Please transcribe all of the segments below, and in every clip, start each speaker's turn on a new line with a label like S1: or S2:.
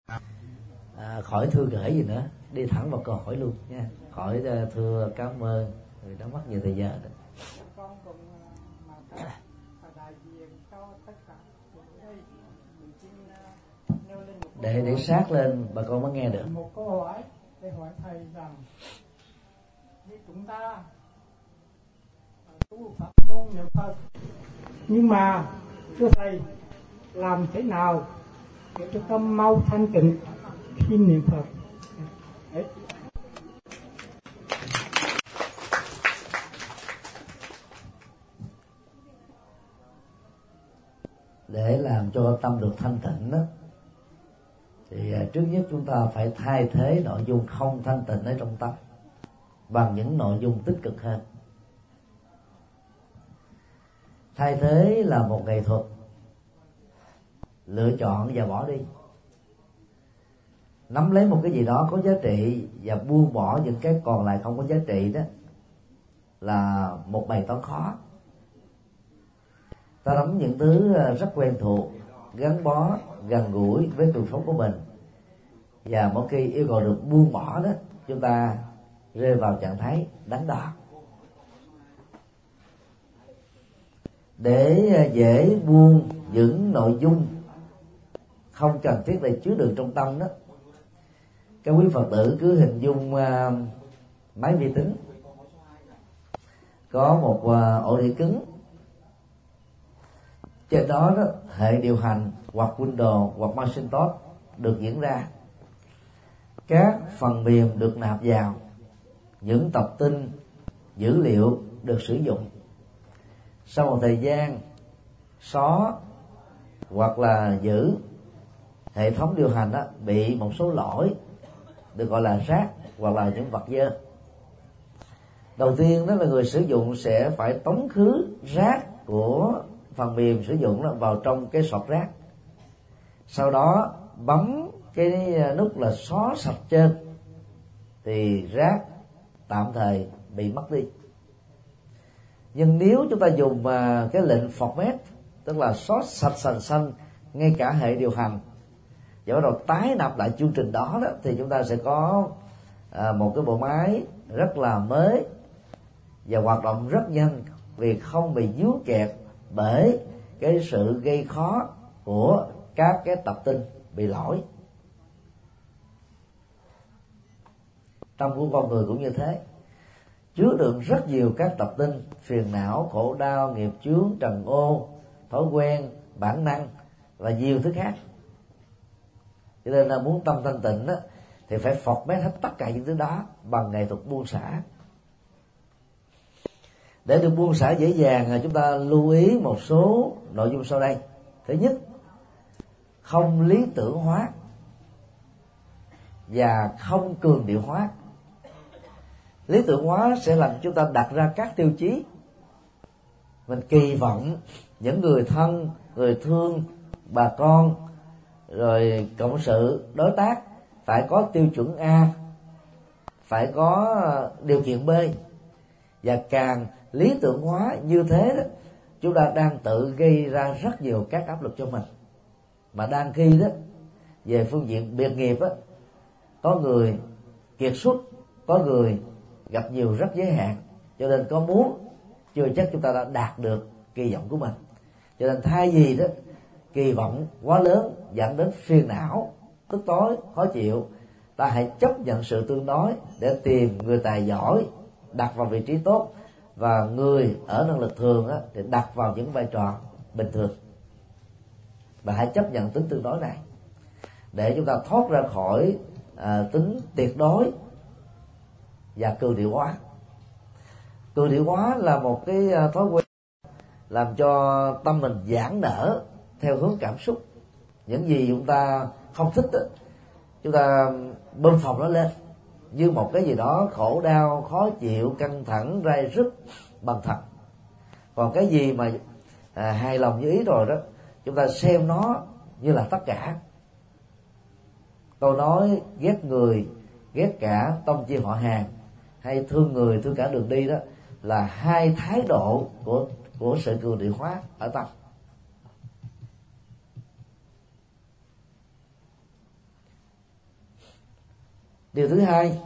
S1: Khỏi thưa gửi gì nữa, đi thẳng vào câu hỏi luôn nha, khỏi thưa cảm ơn vì đã mất nhiều thời giờ đó.
S2: Con cũng đại diện cho tất cả đây, nêu lên một
S1: để sát lên bà con mới nghe được.
S2: Một câu hỏi để hỏi thầy rằng như chúng ta tu pháp môn niệm Phật, nhưng mà thưa thầy, làm thế nào để cho tâm mau thanh tịnh khi niệm Phật? Đấy.
S1: Để làm cho tâm được thanh tịnh đó, thì trước nhất chúng ta phải thay thế nội dung không thanh tịnh ở trong tâm bằng những nội dung tích cực hơn. Thay thế là một nghệ thuật lựa chọn và bỏ đi. Nắm lấy một cái gì đó có giá trị và buông bỏ những cái còn lại không có giá trị, đó là một bài toán khó. Ta nắm những thứ rất quen thuộc, gắn bó, gần gũi với cuộc sống của mình, và mỗi khi yêu cầu được buông bỏ đó, chúng ta rơi vào trạng thái đắn đo. Để dễ buông những nội dung không cần thiết để chứa đựng trong tâm đó, các quý Phật tử cứ hình dung máy vi tính có một ổ đĩa cứng, trên đó, hệ điều hành hoặc Windows hoặc Macintosh được diễn ra, các phần mềm được nạp vào, những tập tin dữ liệu được sử dụng. Sau một thời gian xóa hoặc là giữ, hệ thống điều hành đó bị một số lỗi được gọi là rác hoặc là những vật dơ. Đầu tiên đó là người sử dụng sẽ phải tống khứ rác của phần mềm sử dụng đó vào trong cái sọt rác, sau đó bấm cái nút là xóa sạch trên, thì rác tạm thời bị mất đi. Nhưng nếu chúng ta dùng cái lệnh format, tức là xóa sạch sành xanh ngay cả hệ điều hành, và bắt đầu tái nạp lại chương trình đó, thì chúng ta sẽ có một cái bộ máy rất là mới và hoạt động rất nhanh, vì không bị vướng kẹt bởi cái sự gây khó của các cái tập tin bị lỗi. Tâm của con người cũng như thế, chứa đựng rất nhiều các tập tin, phiền não, khổ đau, nghiệp chướng, trần ô, thói quen, bản năng và nhiều thứ khác. Cho nên là muốn tâm thanh tịnh đó, thì phải format hết tất cả những thứ đó bằng nghệ thuật buông xả. Để được buông xả dễ dàng, chúng ta lưu ý một số nội dung sau đây. Thứ nhất, không lý tưởng hóa và không cường điệu hóa. Lý tưởng hóa sẽ làm chúng ta đặt ra các tiêu chí. Mình kỳ vọng những người thân, người thương, bà con, rồi cộng sự, đối tác phải có tiêu chuẩn A, phải có điều kiện B. Và càng lý tưởng hóa như thế đó, chúng ta đang tự gây ra rất nhiều các áp lực cho mình. Mà đang khi đó, về phương diện biệt nghiệp á, có người kiệt xuất, có người gặp nhiều rất giới hạn, cho nên có muốn chưa chắc chúng ta đã đạt được kỳ vọng của mình. Cho nên thay vì đó kỳ vọng quá lớn dẫn đến phiền não, tức tối, khó chịu, ta hãy chấp nhận sự tương đối để tìm người tài giỏi đặt vào vị trí tốt, và người ở năng lực thường á, thì đặt vào những vai trò bình thường. Và hãy chấp nhận tính tương đối này để chúng ta thoát ra khỏi tính tuyệt đối và cường điệu hóa. Cường điệu hóa là một cái thói quen làm cho tâm mình giãn nở theo hướng cảm xúc. Những gì chúng ta không thích đó, chúng ta bơm phồng nó lên như một cái gì đó khổ đau, khó chịu, căng thẳng, rai rứt bằng thật. Còn cái gì mà hài lòng như ý rồi đó, chúng ta xem nó như là tất cả. Câu nói ghét người, ghét cả tông chi họ hàng, hay thương người, thương cả đường đi, đó là hai thái độ của sự cường điệu hóa ở tâm. Điều thứ hai,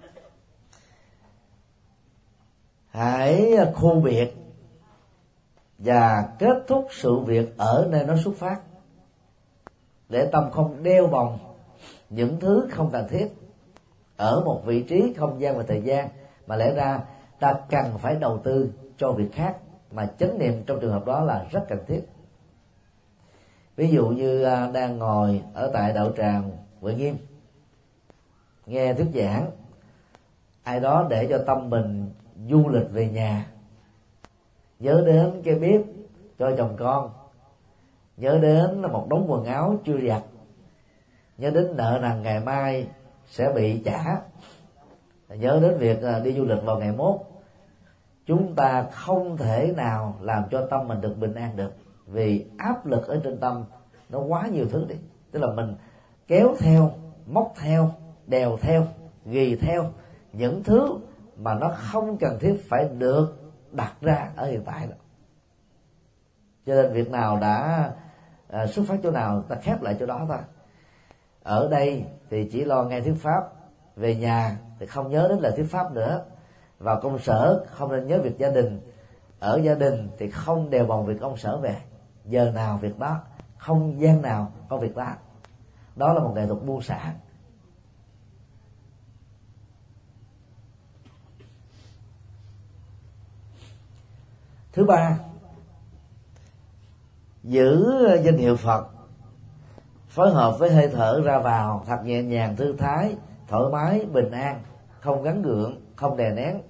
S1: hãy khu biệt và kết thúc sự việc ở nơi nó xuất phát, để tâm không đeo bồng những thứ không cần thiết ở một vị trí, không gian và thời gian, mà lẽ ra ta cần phải đầu tư cho việc khác, mà chánh niệm trong trường hợp đó là rất cần thiết. Ví dụ như đang ngồi ở tại đạo tràng Huệ Nghiêm nghe thuyết giảng, ai đó để cho tâm mình du lịch về nhà, nhớ đến cái bếp cho chồng con, nhớ đến một đống quần áo chưa giặt, nhớ đến nợ nần ngày mai sẽ bị trả, nhớ đến việc đi du lịch vào ngày mốt. Chúng ta không thể nào làm cho tâm mình được bình an được, vì áp lực ở trên tâm nó quá nhiều thứ đi. Tức là mình kéo theo, móc theo, đèo theo, ghi theo những thứ mà nó không cần thiết phải được đặt ra ở hiện tại đó. Cho nên việc nào đã xuất phát chỗ nào, ta khép lại chỗ đó thôi. Ở đây thì chỉ lo nghe thuyết pháp, về nhà thì không nhớ đến lời thuyết pháp nữa, vào công sở không nên nhớ việc gia đình, ở gia đình thì không đèo bồng việc công sở về, giờ nào việc đó, không gian nào có việc đó. Đó là một nghệ thuật buông xả. Thứ ba, giữ danh hiệu Phật, phối hợp với hơi thở ra vào thật nhẹ nhàng, thư thái, thoải mái, bình an, không gắn gượng, không đè nén.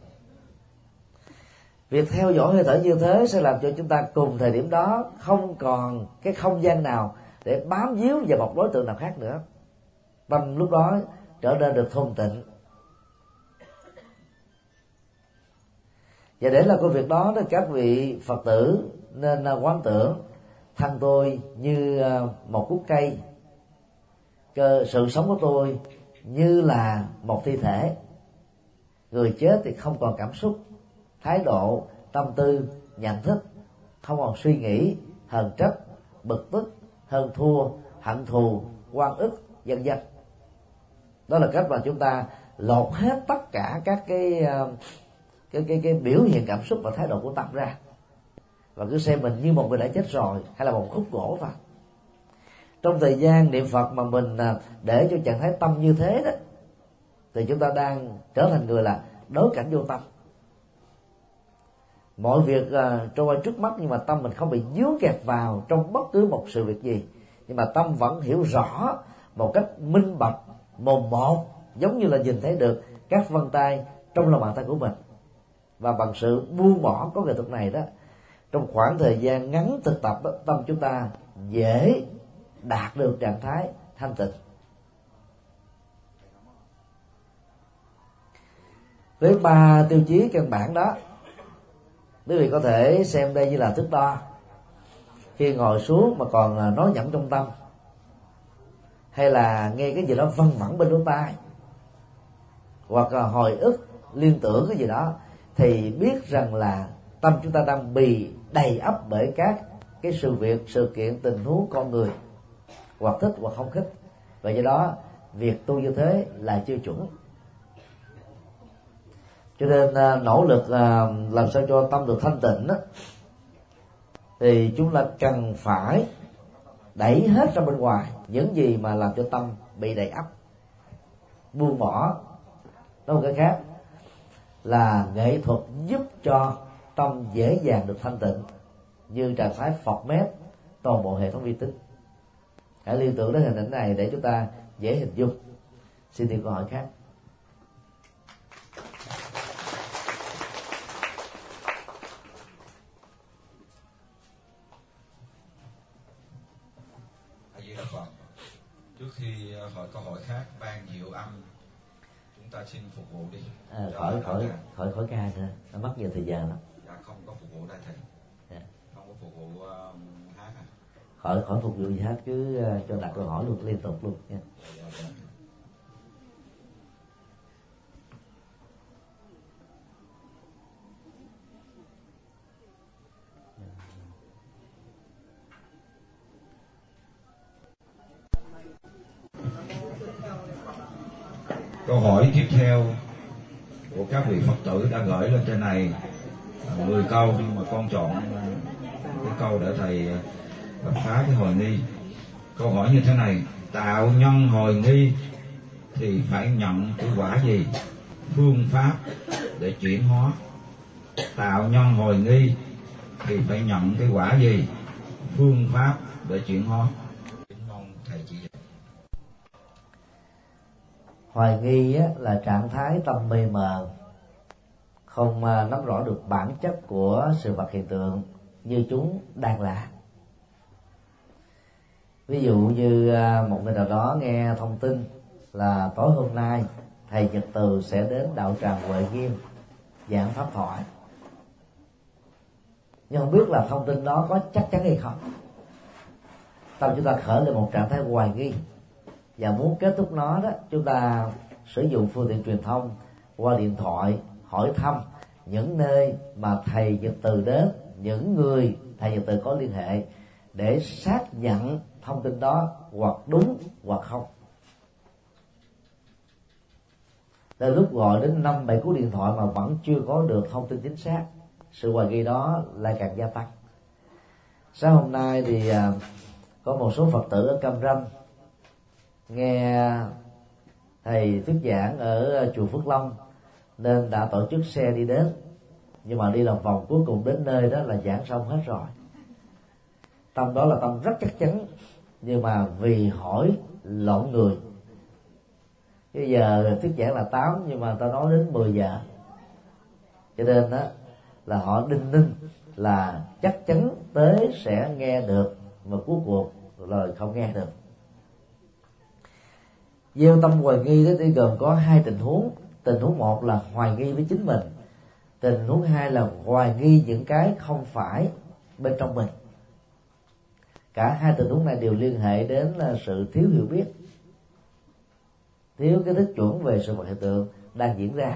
S1: Việc theo dõi hơi thở như thế sẽ làm cho chúng ta cùng thời điểm đó không còn cái không gian nào để bám víu vào một đối tượng nào khác nữa. Tâm lúc đó trở nên được thuần tịnh. Và để làm công việc đó thì các vị Phật tử nên quán tưởng thân tôi như một khúc cây, sự sống của tôi như là một thi thể. Người chết thì không còn cảm xúc, thái độ, tâm tư, nhận thức, không còn suy nghĩ, hờn trách, bực tức, hơn thua, hận thù, oan ức, vân vân. Đó là cách mà chúng ta lột hết tất cả các cái biểu hiện cảm xúc và thái độ của tâm ra, và cứ xem mình như một người đã chết rồi, hay là một khúc gỗ thôi. Trong thời gian niệm Phật mà mình để cho trạng thái tâm như thế đó, thì chúng ta đang trở thành người là đối cảnh vô tâm. Mọi việc trôi qua trước mắt, nhưng mà tâm mình không bị dướng kẹt vào trong bất cứ một sự việc gì, nhưng mà tâm vẫn hiểu rõ một cách minh bạch, mồm một, giống như là nhìn thấy được các vân tay trong lòng bàn tay của mình. Và bằng sự buông bỏ có nghệ thuật này đó, trong khoảng thời gian ngắn thực tập đó, tâm chúng ta dễ đạt được trạng thái thanh tịnh. Với 3 tiêu chí căn bản đó, quý vị có thể xem đây như là thước đo. Khi ngồi xuống mà còn nói nhẩm trong tâm, hay là nghe cái gì đó văng vẳng bên lỗ tai, hoặc là hồi ức liên tưởng cái gì đó, thì biết rằng là tâm chúng ta đang bị đầy ắp bởi các cái sự việc, sự kiện, tình huống con người, hoặc thích hoặc không thích. Và do đó việc tu như thế là chưa chuẩn. Cho nên nỗ lực làm sao cho tâm được thanh tịnh đó, thì chúng ta cần phải đẩy hết ra bên ngoài những gì mà làm cho tâm bị đầy ắp, buông bỏ. Nói một cái khác là nghệ thuật giúp cho tâm dễ dàng được thanh tịnh, như trạng thái phọt mép toàn bộ hệ thống vi tính. Hãy liên tưởng đến hình ảnh này để chúng ta dễ hình dung. Xin tìm câu hỏi khác.
S3: Trước khi hỏi câu hỏi khác, ban diệu âm chúng ta xin phục vụ đi.
S1: Khỏi ca nữa, nó mất nhiều thời gian lắm.
S3: Dạ, không có phục vụ đại thầy.
S1: Dạ.
S3: Không có phục vụ hát à?
S1: Khỏi phục vụ gì hết, cứ cho đặt câu hỏi luôn, liên tục luôn nha.
S3: Dạ. Câu hỏi tiếp theo của các vị Phật tử đã gửi lên trên này 10 câu, nhưng mà con chọn cái câu để thầy phá cái hồi nghi. Câu hỏi như thế này: tạo nhân hồi nghi thì phải nhận cái quả gì? Phương pháp để chuyển hóa. Tạo nhân hồi nghi thì phải nhận cái quả gì? Phương pháp để chuyển hóa. Mong thầy chỉ dạy.
S1: Hoài nghi là trạng thái tâm mê mờ, không nắm rõ được bản chất của sự vật hiện tượng như chúng đang là. Ví dụ như một người nào đó nghe thông tin là tối hôm nay thầy Nhật Từ sẽ đến đạo tràng Huệ Nghiêm giảng pháp thoại, nhưng không biết là thông tin đó có chắc chắn hay không. Tâm chúng ta khởi lên một trạng thái hoài nghi, và muốn kết thúc nó đó, chúng ta sử dụng phương tiện truyền thông qua điện thoại hỏi thăm những nơi mà thầy Nhật Từ đến, những người thầy Nhật Từ có liên hệ, để xác nhận thông tin đó hoặc đúng hoặc không. Đến lúc gọi đến 5-7 cú điện thoại mà vẫn chưa có được thông tin chính xác, sự hoài nghi đó lại càng gia tăng. Sáng hôm nay thì có một số Phật tử ở Cam Ranh nghe thầy thuyết giảng ở chùa Phước Long nên đã tổ chức xe đi đến, nhưng mà đi lòng vòng cuối cùng đến nơi đó là giảng xong hết rồi. Tâm đó là tâm rất chắc chắn, nhưng mà vì hỏi lộn người. Bây giờ thuyết giảng là 8 nhưng mà ta nói đến 10 giờ, cho nên đó là họ đinh ninh là chắc chắn tới sẽ nghe được, mà cuối cuộc rồi không nghe được. Gieo tâm hoài nghi đó thì gồm có 2 tình huống. Tình huống 1 là hoài nghi với chính mình, tình huống 2 là hoài nghi những cái không phải bên trong mình. Cả 2 tình huống này đều liên hệ đến sự thiếu hiểu biết, thiếu cái thức chuẩn về sự vật hiện tượng đang diễn ra.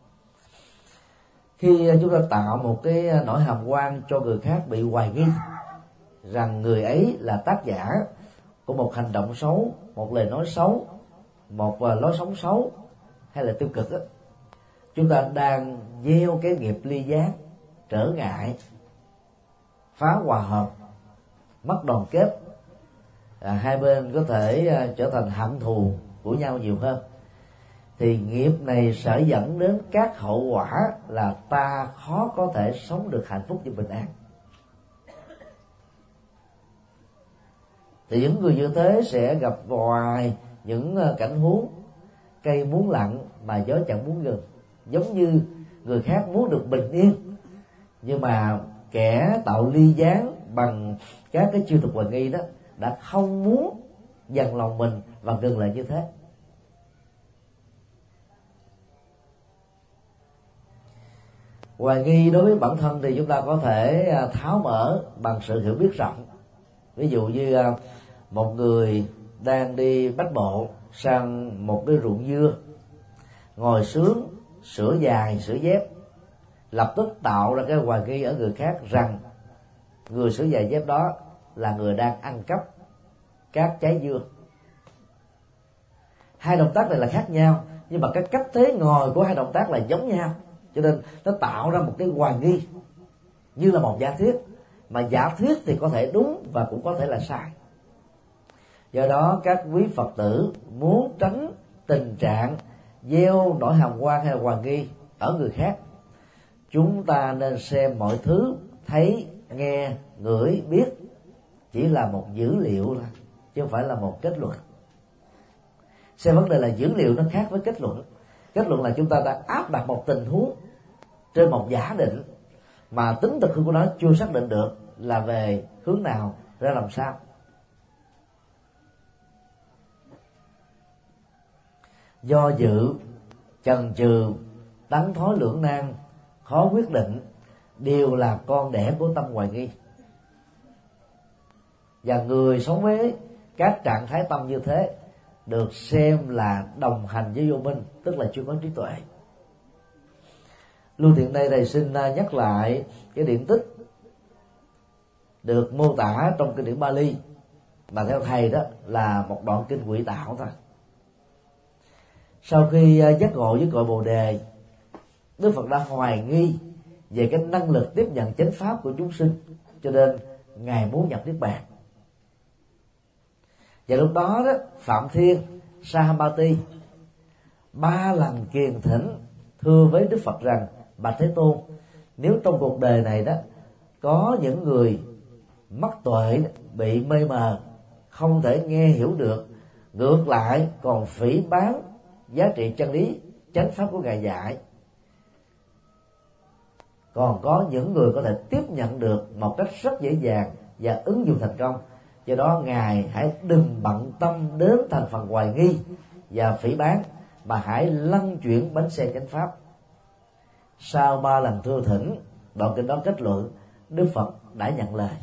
S1: Khi chúng ta tạo một cái nỗi hàm oan cho người khác bị hoài nghi rằng người ấy là tác giả của một hành động xấu, một lời nói xấu, một lối sống xấu hay là tiêu cực đó, chúng ta đang gieo cái nghiệp ly gián, trở ngại, phá hòa hợp, mất đoàn kết. Hai bên có thể trở thành hận thù của nhau nhiều hơn. Thì nghiệp này sẽ dẫn đến các hậu quả là ta khó có thể sống được hạnh phúc và bình an. Thì những người như thế sẽ gặp hoài những cảnh huống cây muốn lặng mà gió chẳng muốn ngừng. Giống như người khác muốn được bình yên, nhưng mà kẻ tạo ly gián bằng các cái chiêu thức hoài nghi đó đã không muốn dằn lòng mình và ngừng lại như thế. Hoài nghi đối với bản thân thì chúng ta có thể tháo mở bằng sự hiểu biết rộng. Ví dụ như một người đang đi bách bộ sang một cái ruộng dưa, ngồi sướng sửa giày sửa dép, lập tức tạo ra cái hoài nghi ở người khác rằng người sửa giày dép đó là người đang ăn cắp các trái dưa. 2 động tác này là khác nhau, nhưng mà cái cách thế ngồi của 2 động tác là giống nhau, cho nên nó tạo ra một cái hoài nghi như là một giả thuyết, mà giả thuyết thì có thể đúng và cũng có thể là sai. Do đó các quý Phật tử muốn tránh tình trạng gieo nỗi hàm oan hay hoài nghi ở người khác, chúng ta nên xem mọi thứ thấy, nghe, ngửi, biết chỉ là một dữ liệu thôi, chứ không phải là một kết luận. Xem vấn đề là dữ liệu nó khác với kết luận. Kết luận là chúng ta đã áp đặt một tình huống trên một giả định mà tính thực hư của nó chưa xác định được là về hướng nào, ra làm sao. Do dự, chần chừ, đắn thối lưỡng nan, khó quyết định đều là con đẻ của tâm hoài nghi. Và người sống với các trạng thái tâm như thế được xem là đồng hành với vô minh, tức là chưa có trí tuệ. Lưu tiện đây thầy xin nhắc lại cái điển tích được mô tả trong kinh điển Bali, mà theo thầy đó là một đoạn kinh Quỷ Tạo thôi. Sau khi giác ngộ với cội Bồ Đề, Đức Phật đã hoài nghi về cái năng lực tiếp nhận chánh pháp của chúng sinh, cho nên ngài muốn nhập niết bàn. Và lúc đó Phạm Thiên Sahampati 3 lần kiền thỉnh thưa với Đức Phật rằng: bạch Thế Tôn, nếu trong cuộc đời này đó có những người mất tuệ, bị mê mờ, không thể nghe hiểu được, ngược lại còn phỉ báng giá trị chân lý chánh pháp của ngài dạy, còn có những người có thể tiếp nhận được một cách rất dễ dàng và ứng dụng thành công. Do đó ngài hãy đừng bận tâm đến thành phần hoài nghi và phỉ báng, mà hãy lăn chuyển bánh xe chánh pháp. Sau 3 lần thưa thỉnh, đoạn kinh đó kết luận Đức Phật đã nhận lời.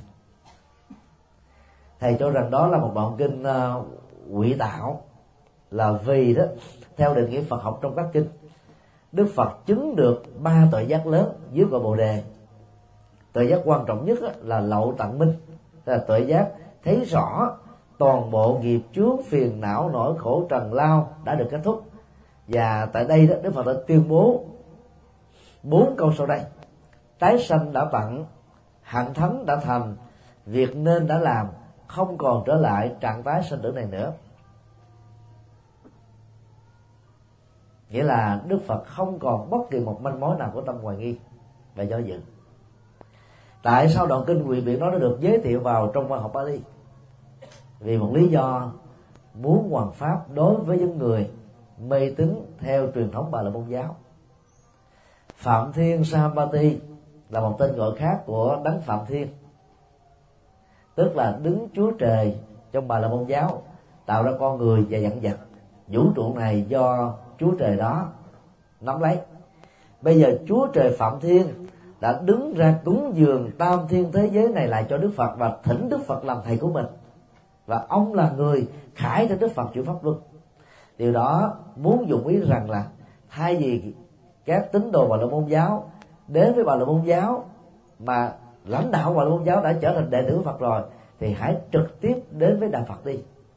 S1: Thầy cho rằng đó là một đoạn kinh quỷ tạo, là vì đó theo định nghĩa Phật học trong các kinh, Đức Phật chứng được 3 tuệ giác lớn dưới cội Bồ Đề. Tuệ giác quan trọng nhất là lậu tận minh, là tuệ giác thấy rõ toàn bộ nghiệp chướng, phiền não, nỗi khổ trần lao đã được kết thúc. Và tại đây đó, Đức Phật đã tuyên bố 4 câu sau đây: tái sanh đã tận, hạnh thánh đã thành, việc nên đã làm, không còn trở lại trạng thái sanh tử này nữa. Nghĩa là Đức Phật không còn bất kỳ một manh mối nào của tâm hoài nghi và do dự. Tại sao đoạn kinh quyền biện đó đã được giới thiệu vào trong văn học Pali? Vì một lý do muốn hoàn pháp đối với những người mê tín theo truyền thống Bà La Môn giáo. Phạm Thiên Sahampati là một tên gọi khác của Đấng Phạm Thiên, tức là đứng Chúa Trời trong Bà La Môn giáo tạo ra con người và vạn vật. Vũ trụ này do Chúa Trời đó nắm lấy. Bây giờ Chúa Trời Phạm Thiên đã đứng ra cúng dường tam thiên thế giới này lại cho Đức Phật và thỉnh Đức Phật làm thầy của mình, và ông là người khải cho Đức Phật chuyển pháp luân. Điều đó muốn dùng ý rằng là thay vì các tín đồ Bà La Môn giáo đến với Bà La Môn giáo mà lãnh đạo Bà La Môn giáo đã trở thành đệ tử của Phật rồi, thì hãy trực tiếp đến với Đạo Phật đi.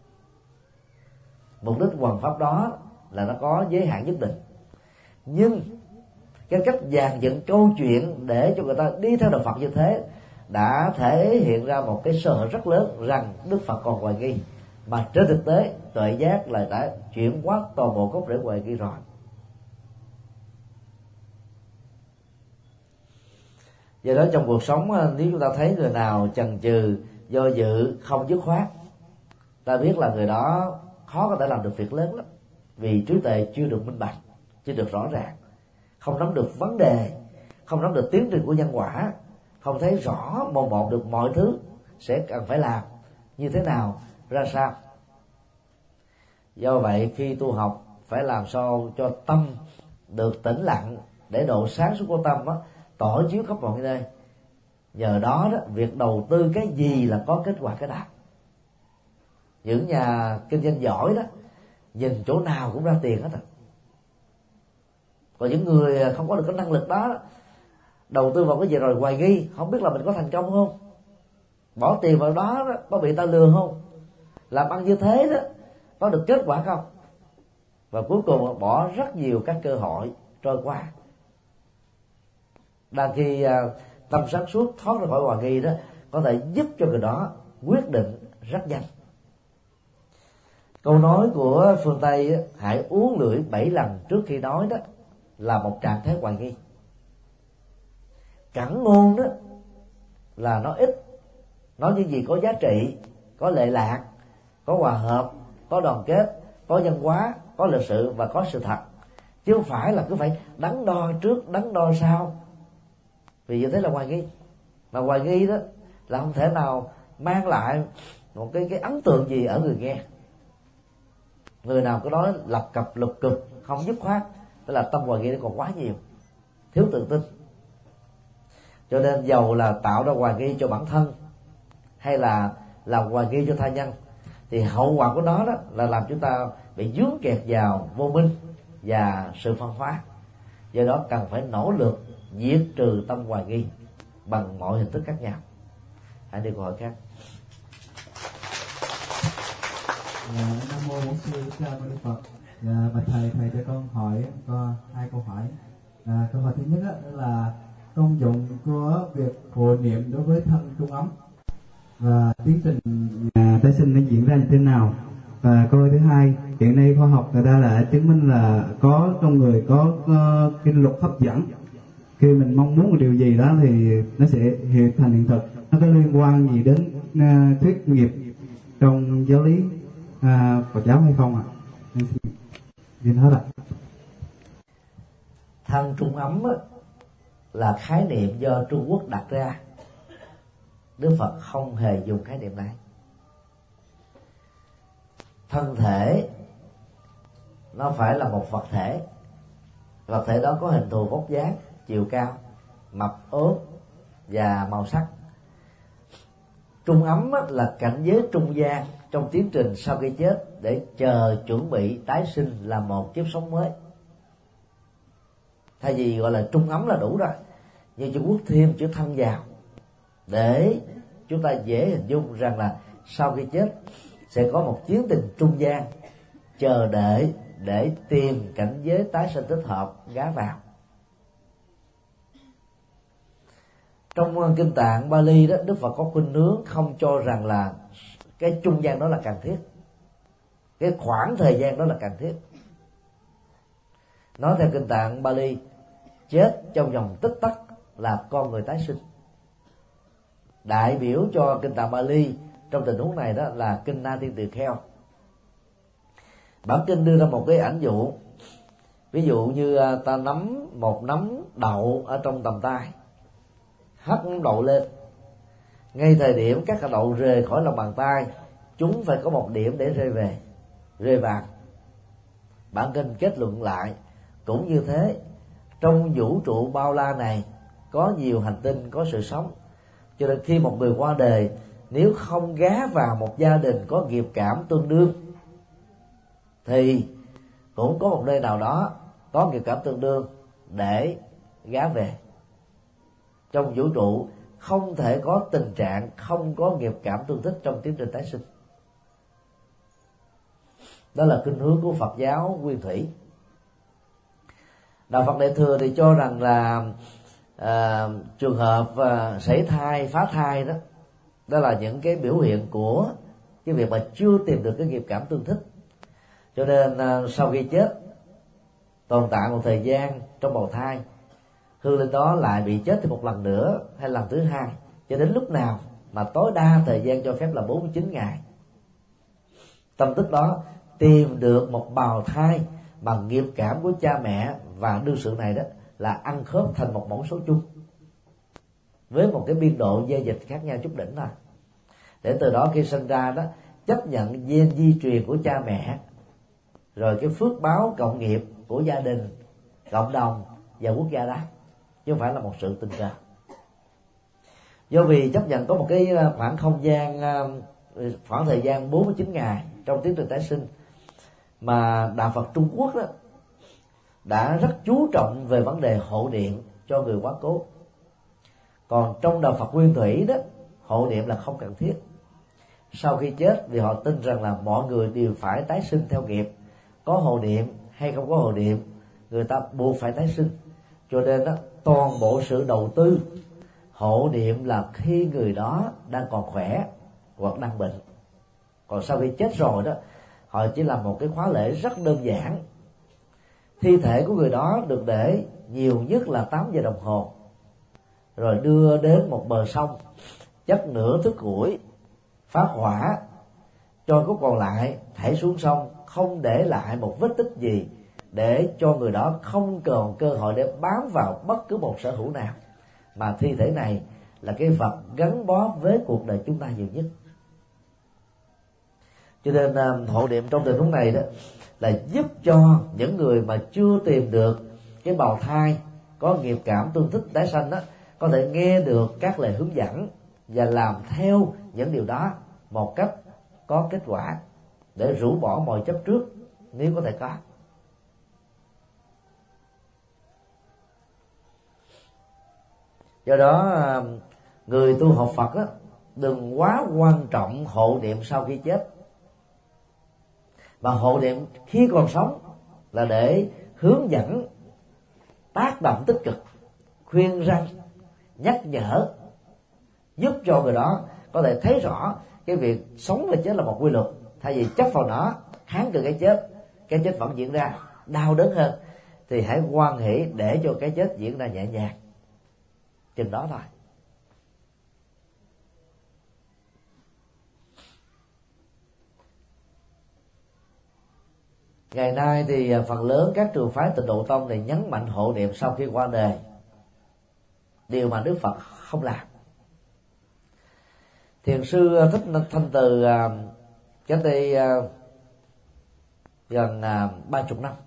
S1: Mục đích hoàn pháp đó là nó có giới hạn nhất định, nhưng cái cách dàn dựng câu chuyện để cho người ta đi theo Đạo Phật như thế đã thể hiện ra một cái sơ hở rất lớn rằng Đức Phật còn hoài nghi, mà trên thực tế tuệ giác là đã chuyển hóa toàn bộ gốc rễ hoài nghi rồi. Do đó trong cuộc sống, nếu chúng ta thấy người nào chần chừ, do dự, không dứt khoát, ta biết là người đó khó có thể làm được việc lớn lắm, vì trí tuệ chưa được minh bạch, chưa được rõ ràng, không nắm được vấn đề, không nắm được tiến trình của nhân quả, không thấy rõ mồn một được mọi thứ sẽ cần phải làm như thế nào, ra sao. Do vậy khi tu học phải làm sao cho tâm được tĩnh lặng, để độ sáng suốt của tâm tỏ chiếu khắp mọi nơi. Nhờ đó việc đầu tư cái gì là có kết quả cái đó. Những nhà kinh doanh giỏi đó nhìn chỗ nào cũng ra tiền hết rồi. Còn những người không có được cái năng lực đó, đầu tư vào cái gì rồi hoài nghi, không biết là mình có thành công không, bỏ tiền vào đó có bị ta lừa không, làm ăn như thế đó có được kết quả không, và cuối cùng bỏ rất nhiều các cơ hội trôi qua. Đang khi tâm sáng suốt thoát ra khỏi hoài nghi đó có thể giúp cho người đó quyết định rất nhanh. Câu nói của phương Tây hãy uống lưỡi 7 lần trước khi nói đó là một trạng thái hoài nghi. Cẩn ngôn đó là nói ít, nói những gì có giá trị, có lệ lạc, có hòa hợp, có đoàn kết, có văn hóa, có lịch sự và có sự thật, chứ không phải là cứ phải đắn đo trước đắn đo sau, vì như thế là hoài nghi. Mà hoài nghi đó là không thể nào mang lại một cái ấn tượng gì ở người nghe. Người nào có nói lập cập lục cực, không dứt khoát, tức là tâm hoài nghi nó còn quá nhiều, thiếu tự tin. Cho nên dầu là tạo ra hoài nghi cho bản thân hay là làm hoài nghi cho tha nhân, thì hậu quả của nó đó là làm chúng ta bị vướng kẹt vào vô minh và sự phân hóa. Do đó cần phải nỗ lực diệt trừ tâm hoài nghi bằng mọi hình thức khác nhau. Hãy đi câu hỏi khác.
S4: Nam mô Bổn Sư Thích Ca Mâu Ni Phật. Bạch thầy cho con hỏi có 2 câu hỏi. Câu hỏi thứ nhất đó là công dụng của việc hộ niệm đối với thân trung ấm và tiến trình tái sinh nó diễn ra như thế nào. Và câu hỏi thứ hai, hiện nay khoa học người ta đã chứng minh là có trong người có cái luật hấp dẫn. Khi mình mong muốn một điều gì đó thì nó sẽ hiện thành hiện thực. Nó có liên quan gì đến thuyết nghiệp trong giáo lý Phật giáo hay không ạ? Xin hết ạ.
S1: Thân trung ấm là khái niệm do Trung Quốc đặt ra. Đức Phật không hề dùng khái niệm này. Thân thể nó phải là một vật thể. Vật thể đó có hình thù vóc dáng, chiều cao, mập ốm và màu sắc. Trung ấm là cảnh giới trung gian trong tiến trình sau khi chết để chờ chuẩn bị tái sinh là một kiếp sống mới. Thay vì gọi là trung ấm là đủ rồi, nhưng Trung Quốc thêm chữ thân vào để chúng ta dễ hình dung rằng là sau khi chết sẽ có một chuyến tình trung gian chờ đợi để tìm cảnh giới tái sinh thích hợp gá vào. Trong kinh tạng Bali đó, Đức Phật có khuynh hướng không cho rằng là cái trung gian đó là cần thiết, cái khoảng thời gian đó là cần thiết. Nói theo kinh tạng Bali, chết trong vòng tích tắc là con người tái sinh. Đại biểu cho kinh tạng Bali trong tình huống này đó là kinh Na Tiên Tỳ Kheo. Bản kinh đưa ra một cái ảnh dụ, ví dụ như ta nắm một nắm đậu ở trong tầm tay, hất nắm đậu lên, ngay thời điểm các hạt đậu rời khỏi lòng bàn tay, chúng phải có một điểm để rơi vào. Bản kinh kết luận lại cũng như thế, trong vũ trụ bao la này có nhiều hành tinh có sự sống, cho nên khi một người qua đời, nếu không gá vào một gia đình có nghiệp cảm tương đương thì cũng có một nơi nào đó có nghiệp cảm tương đương để gá về. Trong vũ trụ không thể có tình trạng không có nghiệp cảm tương thích trong tiến trình tái sinh. Đó là khuynh hướng của Phật giáo Nguyên Thủy. Đạo Phật Đại Thừa thì cho rằng là trường hợp sảy thai, phá thai đó, đó là những cái biểu hiện của cái việc mà chưa tìm được cái nghiệp cảm tương thích. Cho nên sau khi chết tồn tại một thời gian trong bào thai, hương linh đó lại bị chết thêm một lần nữa hay lần thứ hai, cho đến lúc nào mà tối đa thời gian cho phép là 49 ngày. Tâm tích đó tìm được một bào thai mà nghiệp cảm của cha mẹ và đương sự này đó là ăn khớp thành một mẫu số chung với một cái biên độ dê dịch khác nhau chút đỉnh thôi, để từ đó khi sinh ra đó chấp nhận gen di truyền của cha mẹ, rồi cái phước báo cộng nghiệp của gia đình, cộng đồng và quốc gia đó, chứ không phải là một sự tình cờ. Do vì chấp nhận có một cái khoảng không gian, khoảng thời gian 49 ngày trong tiến trình tái sinh, mà đạo Phật Trung Quốc đó đã rất chú trọng về vấn đề hộ niệm cho người quá cố. Còn trong đạo Phật Nguyên Thủy đó, hộ niệm là không cần thiết. Sau khi chết vì họ tin rằng là mọi người đều phải tái sinh theo nghiệp, có hộ niệm hay không có hộ niệm, người ta buộc phải tái sinh. Cho nên đó, toàn bộ sự đầu tư hộ niệm là khi người đó đang còn khỏe hoặc đang bệnh. Còn sau khi chết rồi đó, họ chỉ làm một cái khóa lễ rất đơn giản. Thi thể của người đó được để nhiều nhất là 8 giờ đồng hồ, rồi đưa đến một bờ sông, chất nửa thước củi, phá hỏa, cho cốt còn lại thảy xuống sông, không để lại một vết tích gì, để cho người đó không còn cơ hội để bám vào bất cứ một sở hữu nào, mà thi thể này là cái vật gắn bó với cuộc đời chúng ta nhiều nhất. Cho nên hộ niệm trong tình huống này đó là giúp cho những người mà chưa tìm được cái bào thai có nghiệp cảm tương thích tái sanh đó, có thể nghe được các lời hướng dẫn và làm theo những điều đó một cách có kết quả, để rũ bỏ mọi chấp trước nếu có thể có. Do đó người tu học Phật đó, đừng quá quan trọng hộ niệm sau khi chết, mà hộ niệm khi còn sống là để hướng dẫn, tác động tích cực, khuyên răn, nhắc nhở, giúp cho người đó có thể thấy rõ cái việc sống và chết là một quy luật. Thay vì chấp vào nó, kháng cự cái chết vẫn diễn ra, đau đớn hơn, thì hãy hoan hỷ để cho cái chết diễn ra nhẹ nhàng, chừng đó thôi. Ngày nay thì phần lớn các trường phái Tịnh Độ Tông này nhấn mạnh hộ niệm sau khi qua đời, điều mà Đức Phật không làm. Thiền sư Thích Thanh Từ cách đây gần 30 năm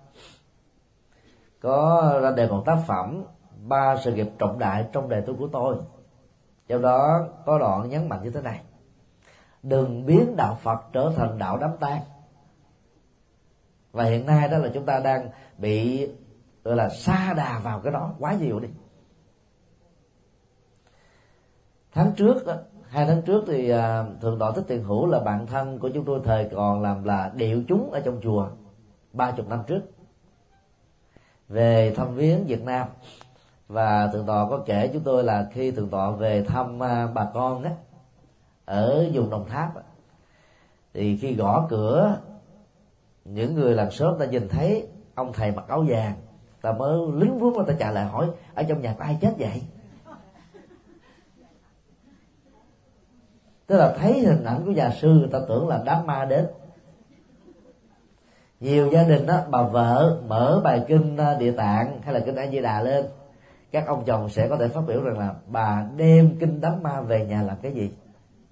S1: có ra đề một tác phẩm 3 sự nghiệp trọng đại trong đời tu của tôi. Trong đó có đoạn nhấn mạnh như thế này: đừng biến đạo Phật trở thành đạo đám tang. Và hiện nay đó là chúng ta đang bị gọi là sa đà vào cái đó quá nhiều đi. Tháng trước, 2 tháng trước thì Thượng tọa Thích Tiền Hữu là bạn thân của chúng tôi thời còn làm là điệu chúng ở trong chùa 30 năm trước, về thăm viếng Việt Nam. Và Thượng tọa có kể chúng tôi là khi Thượng tọa về thăm bà con á, ở vùng Đồng Tháp á, thì khi gõ cửa, những người làng xóm ta nhìn thấy ông thầy mặc áo vàng, ta mới lính vuốt, ta trả lời hỏi ở trong nhà có ai chết vậy. Tức là thấy hình ảnh của nhà sư, người ta tưởng là đám ma đến. Nhiều gia đình đó, bà vợ mở bài kinh Địa Tạng hay là kinh A Di Đà lên, các ông chồng sẽ có thể phát biểu rằng là bà đem kinh đám ma về nhà làm cái gì.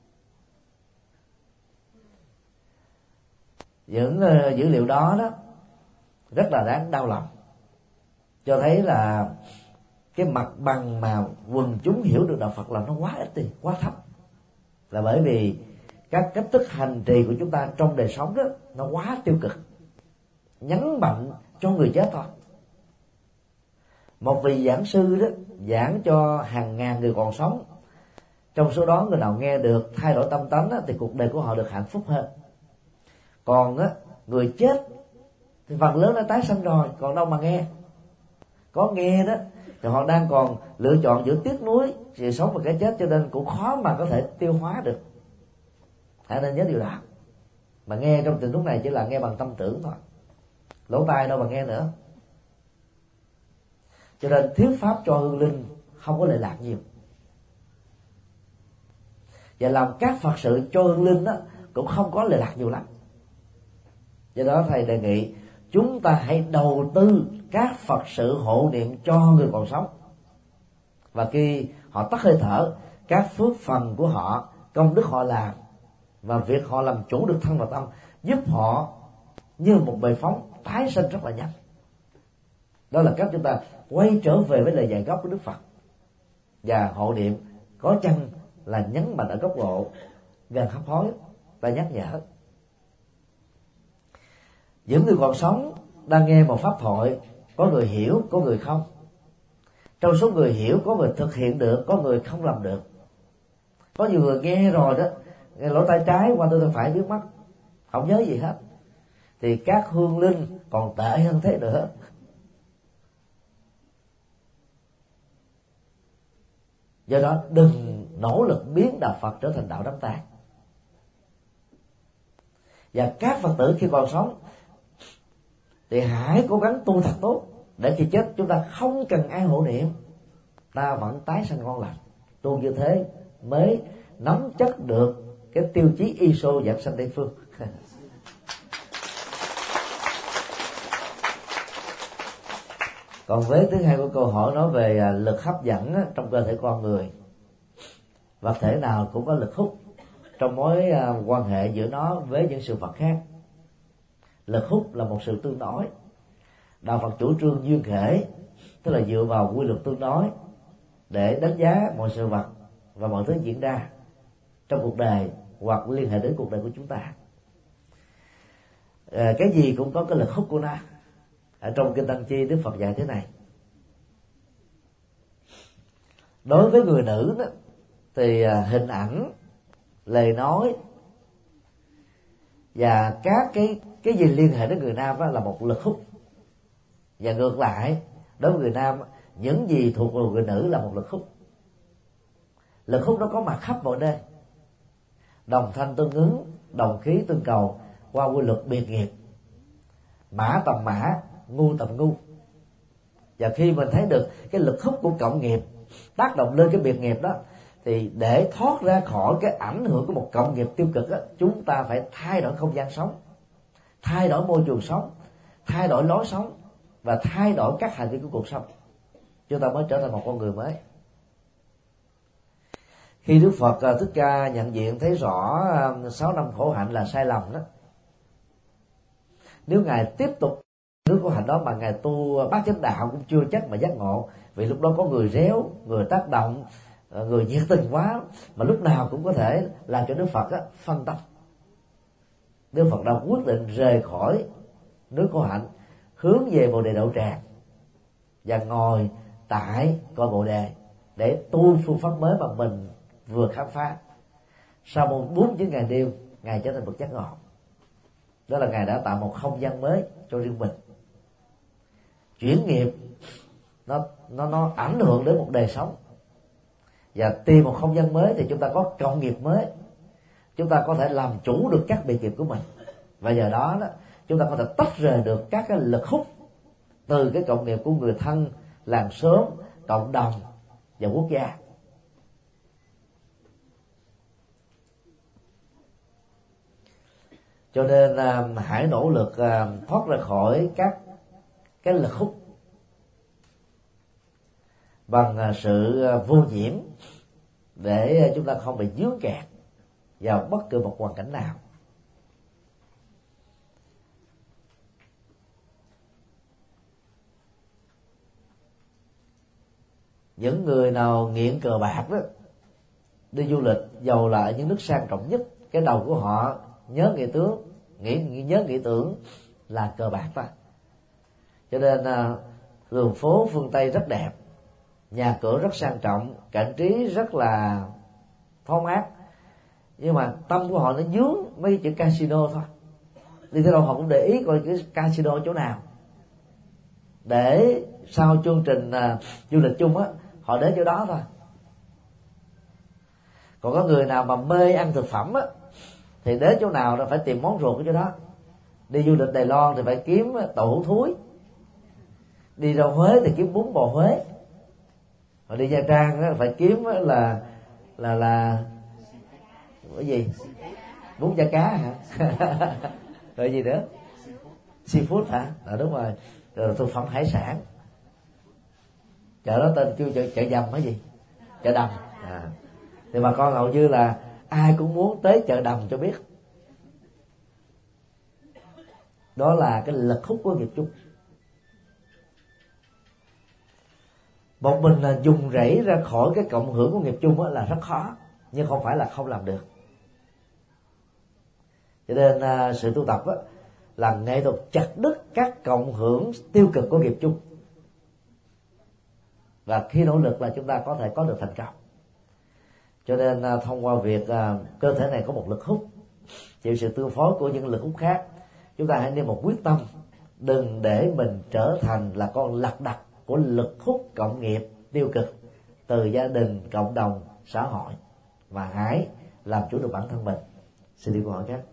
S1: Những dữ liệu đó rất là đáng đau lòng, cho thấy là cái mặt bằng mà quần chúng hiểu được đạo Phật là nó quá ít đi, quá thấp. Là bởi vì các cách thức hành trì của chúng ta trong đời sống đó nó quá tiêu cực, nhấn mạnh cho người chết thôi. Một vị giảng sư đó giảng cho hàng ngàn người còn sống, trong số đó người nào nghe được thay đổi tâm tánh đó, thì cuộc đời của họ được hạnh phúc hơn. Còn người chết thì phần lớn đã tái sanh rồi, còn đâu mà nghe. Có nghe đó thì họ đang còn lựa chọn giữa tiếc nuối sự sống và cái chết, cho nên cũng khó mà có thể tiêu hóa được. Hãy nên nhớ điều đó. Mà nghe trong tình huống này chỉ là nghe bằng tâm tưởng thôi, lỗ tai đâu mà nghe nữa. Cho nên thuyết pháp cho hương linh không có lệ lạc nhiều, và làm các Phật sự cho hương linh đó cũng không có lệ lạc nhiều lắm. Do đó thầy đề nghị chúng ta hãy đầu tư các Phật sự hộ niệm cho người còn sống, và khi họ tắt hơi thở, các phước phần của họ, công đức họ làm và việc họ làm chủ được thân và tâm giúp họ như một bệ phóng tái sinh rất là nhanh. Đó là cách chúng ta quay trở về với lời dạy gốc của Đức Phật. Và hộ niệm có chăng là nhấn mạnh ở góc độ gần hấp hối và nhắc nhở. Những người còn sống đang nghe một pháp thoại, có người hiểu, có người không. Trong số người hiểu có người thực hiện được, có người không làm được. Có nhiều người nghe rồi đó, nghe lỗ tai trái qua tay phải biết mất, không nhớ gì hết. Thì các hương linh còn tệ hơn thế nữa. Do đó đừng nỗ lực biến đạo Phật trở thành đạo đám tang. Và các Phật tử khi còn sống thì hãy cố gắng tu thật tốt, để khi chết chúng ta không cần ai hộ niệm, ta vẫn tái sanh ngon lành. Tu như thế mới nắm chắc được cái tiêu chí ISO giảng sanh Tây phương. Còn với thứ hai của câu hỏi nói về lực hấp dẫn trong cơ thể con người, vật thể nào cũng có lực hút trong mối quan hệ giữa nó với những sự vật khác. Lực hút là một sự tương đối. Đạo Phật chủ trương duyên khể, tức là dựa vào quy luật tương đối để đánh giá mọi sự vật và mọi thứ diễn ra trong cuộc đời hoặc liên hệ đến cuộc đời của chúng ta. Cái gì cũng có cái lực hút của nó. Ở trong Kinh Tăng Chi, Đức Phật dạy thế này: đối với người nữ đó, thì hình ảnh, lời nói và các cái gì liên hệ đến người nam đó là một lực hút. Và ngược lại, đối với người nam, những gì thuộc về người nữ là một lực hút. Lực hút nó có mặt khắp mọi nơi, đồng thanh tương ứng, đồng khí tương cầu, qua quy luật biệt nghiệp, mã tầm mã, ngu tầm ngu. Và khi mình thấy được cái lực hút của cộng nghiệp tác động lên cái biệt nghiệp đó, thì để thoát ra khỏi cái ảnh hưởng của một cộng nghiệp tiêu cực đó, chúng ta phải thay đổi không gian sống, thay đổi môi trường sống, thay đổi lối sống và thay đổi các hành vi của cuộc sống, chúng ta mới trở thành một con người mới. Khi Đức Phật Thích Ca nhận diện thấy rõ 6 năm khổ hạnh là sai lầm đó, nếu Ngài tiếp tục nước khổ hạnh đó mà Ngài tu bát chánh đạo cũng chưa chắc mà giác ngộ, vì lúc đó có người réo, người tác động, người nhiệt tình quá, mà lúc nào cũng có thể làm cho Đức Phật phân tâm. Đức Phật đã quyết định rời khỏi nước khổ hạnh, hướng về Bồ Đề Đậu Tràng và ngồi tại cội Bồ Đề để tu phương pháp mới mà mình vừa khám phá. Sau 49 ngày đêm, Ngài trở thành bậc giác ngộ. Đó là Ngài đã tạo một không gian mới cho riêng mình. Chuyển nghiệp nó ảnh hưởng đến một đời sống, và tìm một không gian mới thì chúng ta có cộng nghiệp mới, chúng ta có thể làm chủ được các biệt nghiệp của mình, và nhờ đó chúng ta có thể tách rời được các cái lực hút từ cái cộng nghiệp của người thân, làng xóm, cộng đồng và quốc gia. Cho nên hãy nỗ lực thoát ra khỏi các cái lực hút bằng sự vô nhiễm, để chúng ta không bị dướng kẹt vào bất cứ một hoàn cảnh nào. Những người nào nghiện cờ bạc đó, đi du lịch dầu là ở những nước sang trọng nhất, cái đầu của họ nhớ nghĩ tưởng là cờ bạc thôi. Cho nên đường phố phương Tây rất đẹp, nhà cửa rất sang trọng, cảnh trí rất là thoáng mát, nhưng mà tâm của họ nó dướng mấy chữ casino thôi. Đi tới đâu họ cũng để ý coi cái casino ở chỗ nào, để sau chương trình du lịch chung á, họ đến chỗ đó thôi. Còn có người nào mà mê ăn thực phẩm á, thì đến chỗ nào là phải tìm món ruột ở chỗ đó. Đi du lịch Đài Loan thì phải kiếm tàu hũ thúi, đi ra Huế thì kiếm bún bò Huế, và đi Nha Trang á, phải kiếm là cái gì, bún chả cá hả? Rồi gì nữa, seafood hả? Đúng rồi, rồi thực phẩm hải sản. Chợ đó tên kêu chợ Dầm hay gì, chợ Đầm. Thì bà con hầu như là ai cũng muốn tới chợ Đầm cho biết. Đó là cái lực hút của nghiệp chung. Một mình là dùng rẫy ra khỏi cái cộng hưởng của nghiệp chung là rất khó, nhưng không phải là không làm được. Cho nên sự tu tập là nghệ thuật chặt đứt các cộng hưởng tiêu cực của nghiệp chung, và khi nỗ lực là chúng ta có thể có được thành công. Cho nên thông qua việc cơ thể này có một lực hút, chịu sự tương phối của những lực hút khác, chúng ta hãy nêu một quyết tâm, đừng để mình trở thành là con lật đật của lực hút cộng nghiệp tiêu cực từ gia đình, cộng đồng, xã hội, và hãy làm chủ được bản thân mình. Xin đi câu hỏi khác.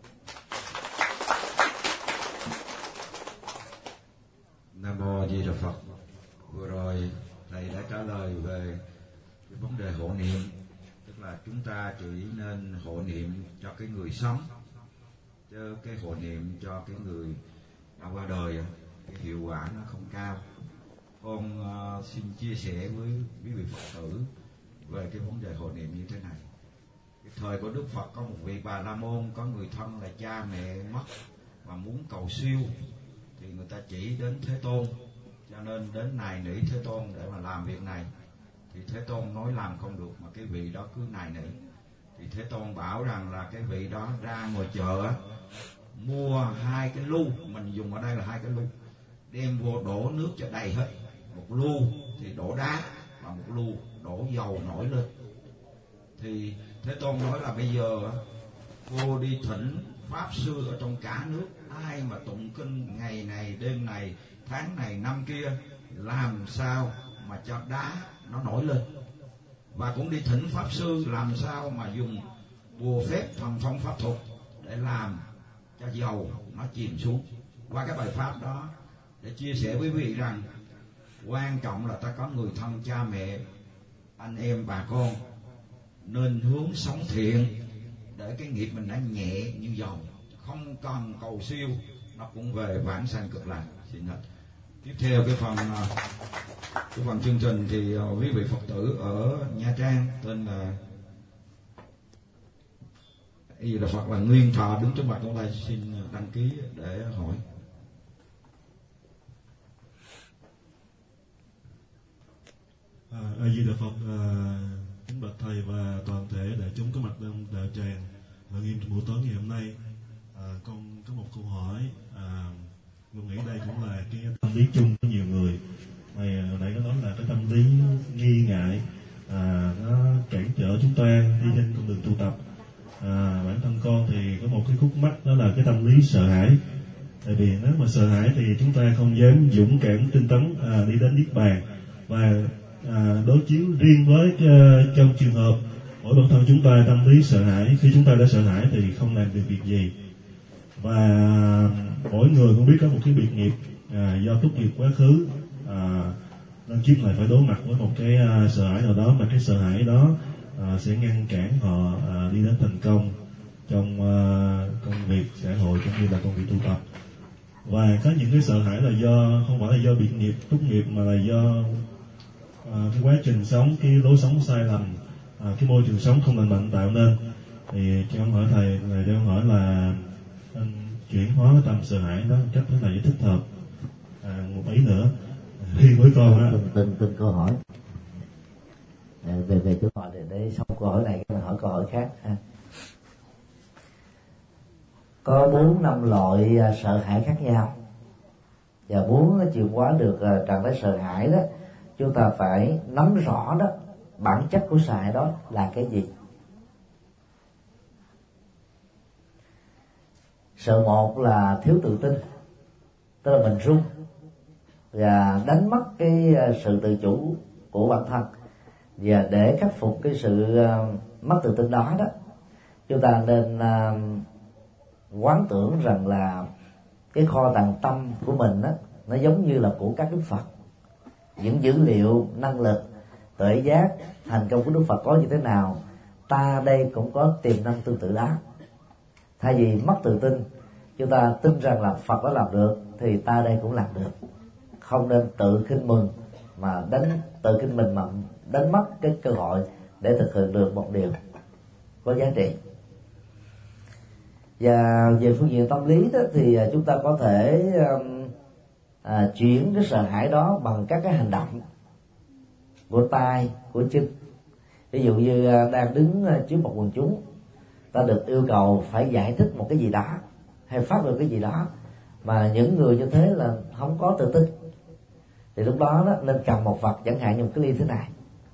S3: Nam mô Di Đà Phật. Vừa rồi thầy đã trả lời về cái vấn đề hộ niệm, tức là chúng ta chỉ nên hộ niệm cho cái người sống, chứ cái hộ niệm cho cái người đã qua đời cái hiệu quả nó không cao. Con xin chia sẻ với quý vị Phật tử về cái vấn đề hộ niệm như thế này. Cái thời của Đức Phật có một vị Bà La Môn, có người thân là cha mẹ mất và muốn cầu siêu, thì người ta chỉ đến Thế Tôn, cho nên đến nài nỉ Thế Tôn để mà làm việc này. Thì Thế Tôn nói làm không được, mà cái vị đó cứ nài nỉ. Thì Thế Tôn bảo rằng là cái vị đó ra ngoài chợ mua 2 cái lu, mình dùng ở đây là 2 cái lu, đem vô đổ nước cho đầy hết. Một lu thì đổ đá, và một lu đổ dầu nổi lên. Thì Thế Tôn nói là bây giờ cô đi thỉnh pháp sư ở trong cả nước, ai mà tụng kinh ngày này đêm này tháng này năm kia, làm sao mà cho đá nó nổi lên, và cũng đi thỉnh pháp sư làm sao mà dùng bùa phép thần thông pháp thuật để làm cho dầu nó chìm xuống. Qua cái bài pháp đó để chia sẻ với quý vị rằng quan trọng là ta có người thân, cha mẹ, anh em, bà con, nên hướng sống thiện để cái nghiệp mình đã nhẹ như dầu, không cần cầu siêu, nó cũng về vãng sanh cực lạc. Xin hết. Tiếp theo cái phần chương trình thì quý vị Phật tử ở Nha Trang tên là gì là Phật là Nguyên Thọ đứng trước mặt con đây, xin đăng ký để hỏi.
S5: A Di Đà Phật. Kính bạch thầy và toàn thể đại chúng có mặt trong đạo tràng và nghiêm buổi tối ngày hôm nay, con có một câu hỏi. Mình nghĩ đây cũng là cái tâm lý chung của nhiều người. Hồi nãy có nói là cái tâm lý nghi ngại nó cản trở chúng ta đi trên con đường tu tập. Bản thân con thì có một cái khúc mắc, đó là cái tâm lý sợ hãi. Tại vì nếu mà sợ hãi thì chúng ta không dám dũng cảm tinh tấn đi đến niết bàn. Và đối chiếu riêng với trong trường hợp mỗi bản thân chúng ta tâm lý sợ hãi, khi chúng ta đã sợ hãi thì không làm được việc gì. Và mỗi người cũng biết có một cái biệt nghiệp do tốt nghiệp quá khứ, nên kiếp này phải đối mặt với một cái sợ hãi nào đó, mà cái sợ hãi đó sẽ ngăn cản họ đi đến thành công trong công việc xã hội cũng như là công việc tu tập. Và có những cái sợ hãi là không phải là do biệt nghiệp tốt nghiệp, mà là do cái quá trình sống, cái lối sống sai lầm, cái môi trường sống không lành mạnh tạo nên. Thì cho em hỏi thầy, cho em hỏi là chuyển hóa cái tâm sợ hãi đó cách thế nào để thích hợp. Một ý nữa khi với con á,
S1: từng câu hỏi về câu hỏi để xong câu hỏi này cái hỏi câu hỏi khác ha. Có 4-5 loại sợ hãi khác nhau, và muốn chịu hóa được trạng thái sợ hãi đó, chúng ta phải nắm rõ đó bản chất của sợ hãi đó là cái gì. Sợ một là thiếu tự tin, tức là mình run và đánh mất cái sự tự chủ của bản thân. Và để khắc phục cái sự mất tự tin đó chúng ta nên quán tưởng rằng là cái kho tàng tâm của mình nó giống như là của các Đức Phật. Những dữ liệu, năng lực, tuệ giác, thành công của Đức Phật có như thế nào, ta đây cũng có tiềm năng tương tự đó. Thay vì mất tự tin, chúng ta tin rằng là Phật đã làm được thì ta đây cũng làm được. Không nên tự khinh mừng mà tự khinh mình mà đánh mất cái cơ hội để thực hiện được một điều có giá trị. Và về phương diện tâm lý đó, thì chúng ta có thể chuyển cái sợ hãi đó bằng các cái hành động của tay, của chân. Ví dụ như đang đứng trước một quần chúng, ta được yêu cầu phải giải thích một cái gì đó hay phát biểu cái gì đó, mà những người như thế là không có tự tin, thì lúc đó nên cầm một vật, chẳng hạn như một cái ly thế này,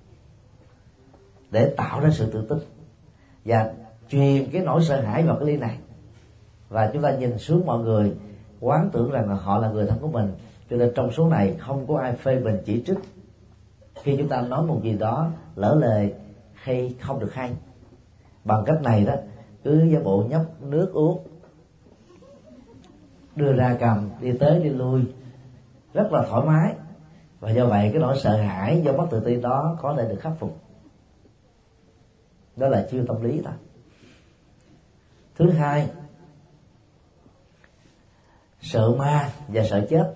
S1: để tạo ra sự tự tin và truyền cái nỗi sợ hãi vào cái ly này. Và chúng ta nhìn xuống mọi người, quán tưởng rằng là họ là người thân của mình, cho nên trong số này không có ai phê bình chỉ trích khi chúng ta nói một gì đó lỡ lời hay không được hay. Bằng cách này đó, cứ giả bộ nhấp nước uống, đưa ra cầm, đi tới đi lui rất là thoải mái, và do vậy cái nỗi sợ hãi do mất tự tin đó có thể được khắc phục. Đó là chiêu tâm lý đó. Thứ hai, sợ ma và sợ chết.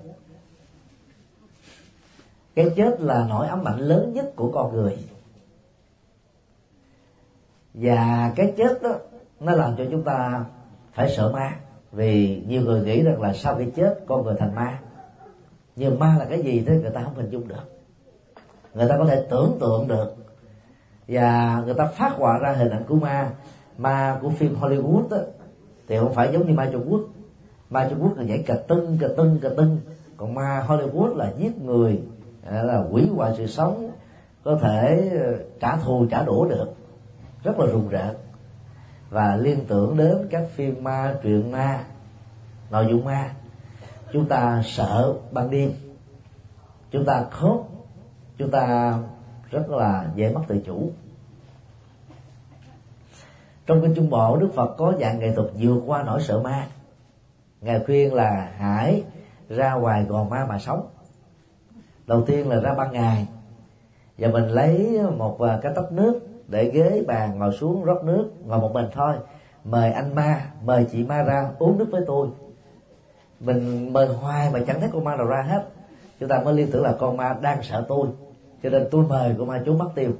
S1: Cái chết là nỗi ám ảnh lớn nhất của con người, và cái chết đó nó làm cho chúng ta phải sợ ma. Vì nhiều người nghĩ rằng là sau khi chết con người thành ma, nhưng ma là cái gì thế người ta không hình dung được. Người ta có thể tưởng tượng được, và người ta phát họa ra hình ảnh của ma của phim Hollywood đó, thì không phải giống như ma Trung Quốc. Ma Trung Quốc là nhảy cà tưng, còn ma Hollywood là giết người, là hủy hoại sự sống, có thể trả thù trả đũa được, rất là rùng rợn. Và liên tưởng đến các phim ma, truyện ma, nội dung ma. chúng ta sợ ban đêm, chúng ta khóc, chúng ta rất là dễ mất tự chủ. Trong kinh Trung Bộ, Đức Phật có dạy nghệ thuật vượt qua nỗi sợ ma. Ngài khuyên là hãy ra ngoài gò ma mà sống. Đầu tiên là ra ban ngày, và mình lấy một cái tách nước để ghế bàn, ngồi xuống rót nước, ngồi một mình thôi. Mời anh ma, mời chị ma ra uống nước với tôi. Mình mời hoài mà chẳng thấy con ma nào ra hết, chúng ta mới liên tưởng là con ma đang sợ tôi, cho nên tôi mời con ma trốn mất tiêu.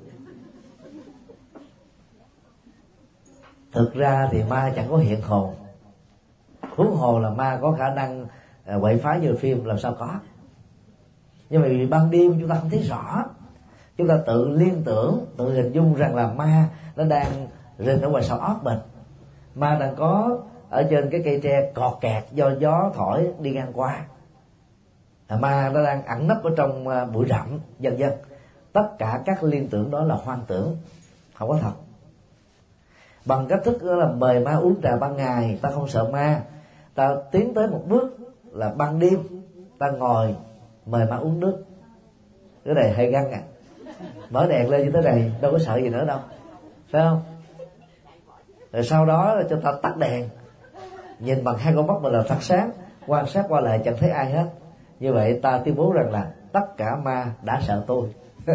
S1: Thực ra thì ma chẳng có hiện hồn, huống hồ là ma có khả năng quậy phá như phim làm sao có. Nhưng mà vì ban đêm chúng ta không thấy rõ, chúng ta tự liên tưởng, tự hình dung rằng là ma nó đang rình ở ngoài sau óc mình, ma đang có ở trên cái cây tre cọt kẹt do gió thổi đi ngang qua, ma nó đang ẩn nấp ở trong bụi rậm, vân vân. Tất cả các liên tưởng đó là hoang tưởng, không có thật. Bằng cách thức đó là mời ma uống trà ban ngày, ta không sợ ma. Ta tiến tới một bước là ban đêm ta ngồi mời ma uống nước. Cái này hơi găng mở đèn lên như thế này đâu có sợ gì nữa đâu, phải không? Rồi sau đó cho ta tắt đèn, nhìn bằng hai con mắt mình là thật sáng, quan sát qua lại chẳng thấy ai hết. Như vậy ta tuyên bố rằng là tất cả ma đã sợ tôi.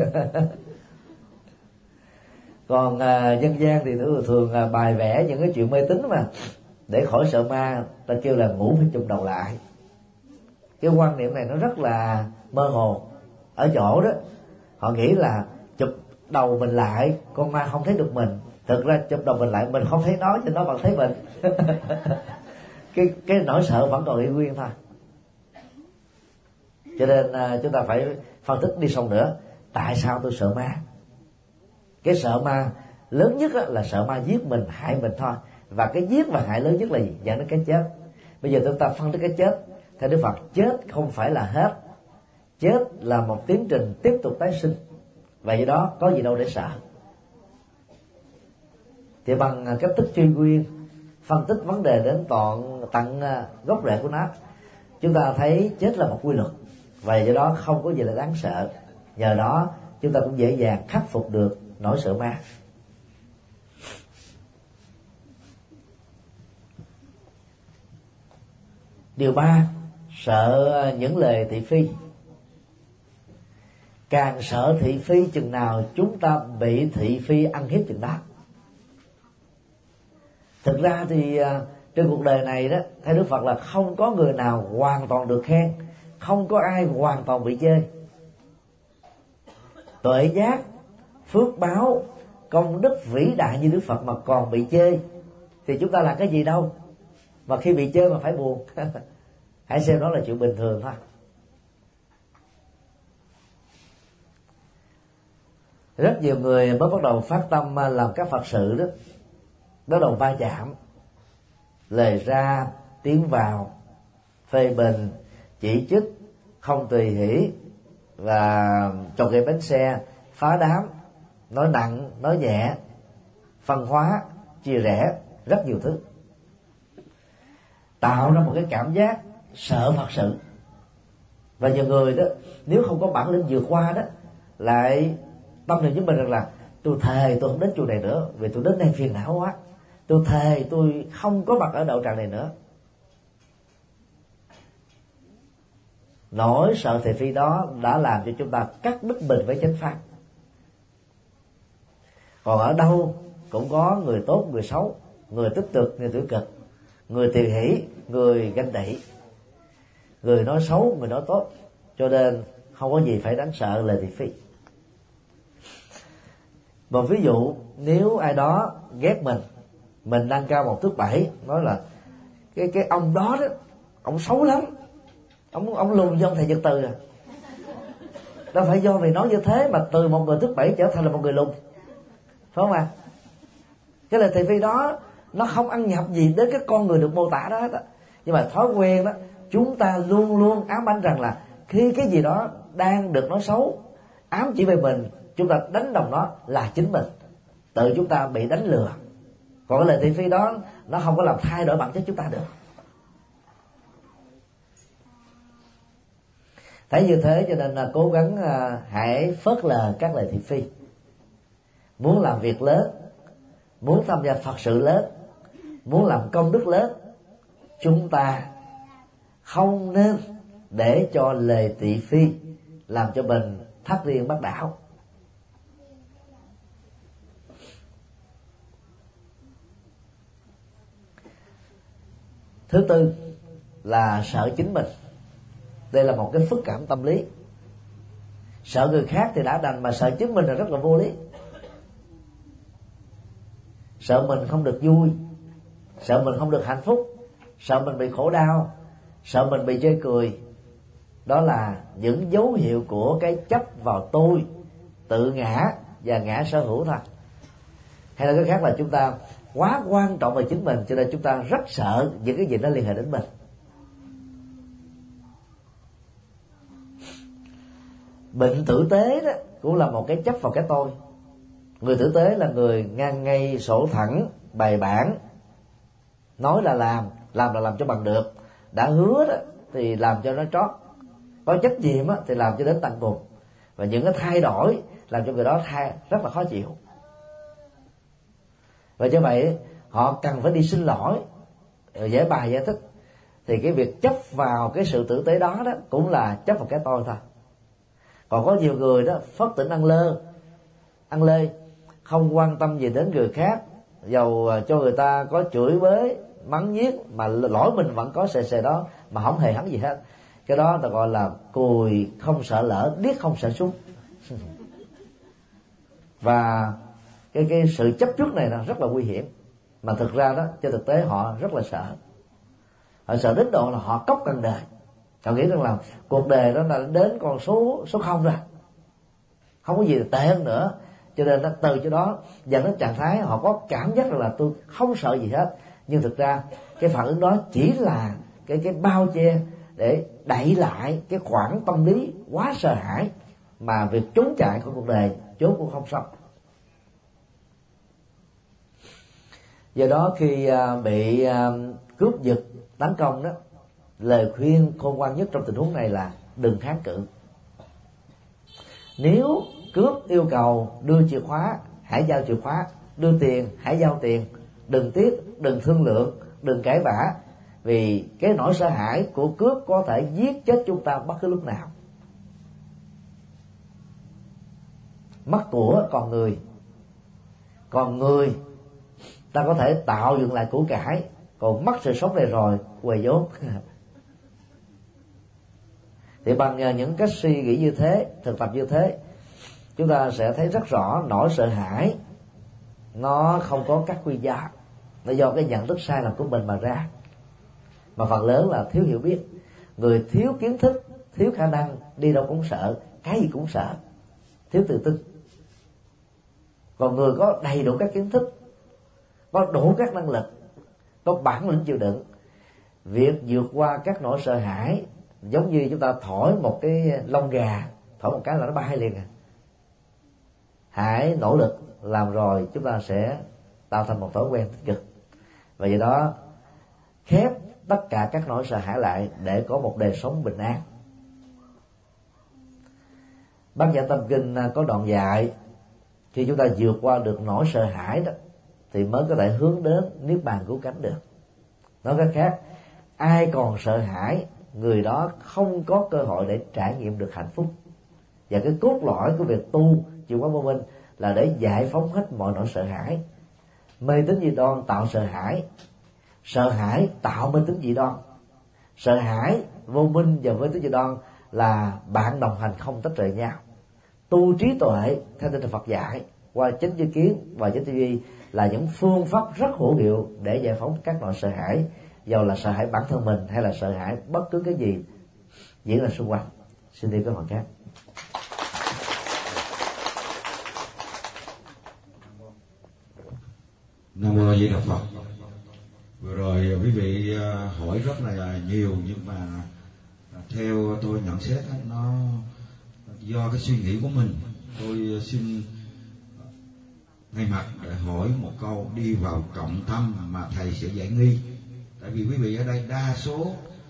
S1: Còn dân gian thì thường bài vẽ những cái chuyện mê tín mà để khỏi sợ ma, ta kêu là ngủ phải chùm đầu lại. Cái quan niệm này nó rất là mơ hồ ở chỗ đó họ nghĩ là chụp đầu mình lại con ma không thấy được mình. Thực ra chụp đầu mình lại mình không thấy nó, cho nó bằng thấy mình. cái nỗi sợ vẫn còn y nguyên thôi. Cho nên chúng ta phải phân tích đi sâu nữa, tại sao tôi sợ ma. Cái sợ ma lớn nhất là sợ ma giết mình, hại mình thôi. Và cái giết và hại lớn nhất là gì? Dẫn đến cái chết. Bây giờ chúng ta phân tích cái chết. Theo Đức Phật, chết không phải là hết, chết là một tiến trình tiếp tục tái sinh. Vậy do đó có gì đâu để sợ. Thì bằng cách thức truy nguyên, phân tích vấn đề đến tận gốc rễ của nó, chúng ta thấy chết là một quy luật. Vậy do đó không có gì là đáng sợ. Nhờ đó chúng ta cũng dễ dàng khắc phục được nỗi sợ ma. Điều 3, sợ những lời thị phi. Càng sợ thị phi chừng nào chúng ta bị thị phi ăn hiếp chừng đó. Thực ra thì trên cuộc đời này đó, theo Đức Phật là không có người nào hoàn toàn được khen, không có ai hoàn toàn bị chê. Tuệ giác, phước báo, công đức vĩ đại như Đức Phật mà còn bị chê thì chúng ta làm cái gì đâu mà khi bị chê mà phải buồn. Hãy xem đó là chuyện bình thường thôi. Rất nhiều người mới bắt đầu phát tâm làm các Phật sự đó, bắt đầu va chạm, lời ra tiếng vào, phê bình, chỉ trích, không tùy hỷ, và trồng gậy bánh xe, phá đám, nói nặng, nói nhẹ, phân hóa, chia rẽ, rất nhiều thứ, tạo ra một cái cảm giác sợ Phật sự. Và nhiều người đó, nếu không có bản lĩnh vượt qua đó, lại tâm niệm với mình rằng là tôi thề tôi không đến chùa này nữa vì tôi đến đây phiền não quá, tôi thề tôi không có mặt ở đạo tràng này nữa. Nỗi sợ thị phi đó đã làm cho chúng ta cắt đứt mình với chánh pháp. Còn ở đâu cũng có người tốt, người xấu, người tích cực, người tiêu cực, người tùy hỷ, người ganh tị, người nói xấu, người nói tốt. Cho nên không có gì phải đáng sợ lời thị phi. Một ví dụ, nếu ai đó ghét mình đang cao 1m7, nói là cái ông đó ông xấu lắm, ông lùn như ông thầy Nhật Từ à. Đâu phải do vì nói như thế mà từ một người thước 7 trở thành là một người lùn, phải không ạ? Cái lời thị phi đó nó không ăn nhập gì đến cái con người được mô tả đó hết á. Nhưng mà thói quen đó, chúng ta luôn luôn ám ảnh rằng là khi cái gì đó đang được nói xấu, ám chỉ về mình, chúng ta đánh đồng nó là chính mình, tự chúng ta bị đánh lừa. Còn cái lời thị phi đó nó không có làm thay đổi bản chất chúng ta được. Thấy như thế cho nên là cố gắng hãy phớt lờ các lời thị phi. Muốn làm việc lớn, muốn tham gia Phật sự lớn, muốn làm công đức lớn, chúng ta không nên để cho lời thị phi làm cho mình thắt riêng bắt đảo. Thứ tư là sợ chính mình. Đây là một cái phức cảm tâm lý. Sợ người khác thì đã đành, mà sợ chính mình là rất là vô lý. Sợ mình không được vui, sợ mình không được hạnh phúc, sợ mình bị khổ đau, sợ mình bị chê cười. Đó là những dấu hiệu của cái chấp vào tôi, tự ngã và ngã sở hữu thôi. Hay là cái khác là chúng ta quá quan trọng về chính mình, cho nên chúng ta rất sợ những cái gì nó liên hệ đến mình. Bệnh tử tế đó cũng là một cái chấp vào cái tôi. Người tử tế là người ngang ngay, sổ thẳng, bài bản, nói là làm cho bằng được, đã hứa đó thì làm cho nó trót, có trách nhiệm thì làm cho đến tận cùng. Và những cái thay đổi làm cho người đó rất là khó chịu. Và như vậy họ cần phải đi xin lỗi, giải bài giải thích. Thì cái việc chấp vào cái sự tử tế đó cũng là chấp vào cái tôi thôi. Còn có nhiều người đó phớt tỉnh ăn lê, không quan tâm gì đến người khác, dầu cho người ta có chửi bới mắng nhiếc mà lỗi mình vẫn có xề đó mà không hề hắn gì hết. Cái đó ta gọi là cùi không sợ lỡ, điếc không sợ súng. Và cái sự chấp trước này là rất là nguy hiểm, mà thực ra đó trên thực tế họ rất là sợ. Họ sợ đến độ là họ cốc cần đời. Họ nghĩ rằng là cuộc đời đó là đến con số không rồi, không có gì tệ hơn nữa. Cho nên nó từ chỗ đó dẫn đến trạng thái họ có cảm giác là tôi không sợ gì hết. Nhưng thực ra cái phản ứng đó chỉ là cái bao che để đẩy lại cái khoảng tâm lý quá sợ hãi, mà việc trốn chạy của cuộc đời trốn cũng không xong. Do đó khi bị cướp giật tấn công đó, lời khuyên khôn ngoan nhất trong tình huống này là đừng kháng cự. Nếu cướp yêu cầu đưa chìa khóa, hãy giao chìa khóa. Đưa tiền, hãy giao tiền. Đừng tiếc, đừng thương lượng, đừng cãi vã. Vì cái nỗi sợ hãi của cướp có thể giết chết chúng ta bất cứ lúc nào. Mất của còn người ta có thể tạo dựng lại của cải, còn mất sự sống này rồi quầy vốn. Thì bằng những cách suy nghĩ như thế, thực tập như thế, chúng ta sẽ thấy rất rõ nỗi sợ hãi nó không có các nguyên do, nó do cái nhận thức sai lầm của mình mà ra. Mà phần lớn là thiếu hiểu biết. Người thiếu kiến thức, thiếu khả năng, đi đâu cũng sợ, cái gì cũng sợ, thiếu tự tin. Còn người có đầy đủ các kiến thức, có đủ các năng lực, có bản lĩnh chịu đựng, việc vượt qua các nỗi sợ hãi giống như chúng ta thổi một cái lông gà, thổi một cái là nó bay liền à. Hãy nỗ lực làm rồi chúng ta sẽ tạo thành một thói quen tích cực. Và do đó khép tất cả các nỗi sợ hãi lại để có một đời sống bình an. Bát Nhã Tâm Kinh có đoạn dạy khi chúng ta vượt qua được nỗi sợ hãi đó thì mới có thể hướng đến niết bàn cứu cánh được. Nói cách khác, ai còn sợ hãi, người đó không có cơ hội để trải nghiệm được hạnh phúc. Và cái cốt lõi của việc tu chịu quán vô minh là để giải phóng hết mọi nỗi sợ hãi. Mê tín dị đoan tạo sợ hãi tạo mê tín dị đoan. Sợ hãi, vô minh và mê tín dị đoan là bạn đồng hành không tách rời nhau. Tu trí tuệ theo tinh thần Phật dạy qua chánh tri kiến và chánh tư duy là những phương pháp rất hữu hiệu để giải phóng các nỗi sợ hãi, dầu là sợ hãi bản thân mình hay là sợ hãi bất cứ cái gì diễn ra xung quanh. Xin đi câu hỏi khác.
S3: Nam mô Di Đà Phật. Vừa rồi quý vị hỏi rất là nhiều, nhưng mà theo tôi nhận xét nó do cái suy nghĩ của mình. Tôi xin thay mặt để hỏi một câu đi vào trọng tâm mà thầy sẽ giải nghi. Tại vì quý vị ở đây đa số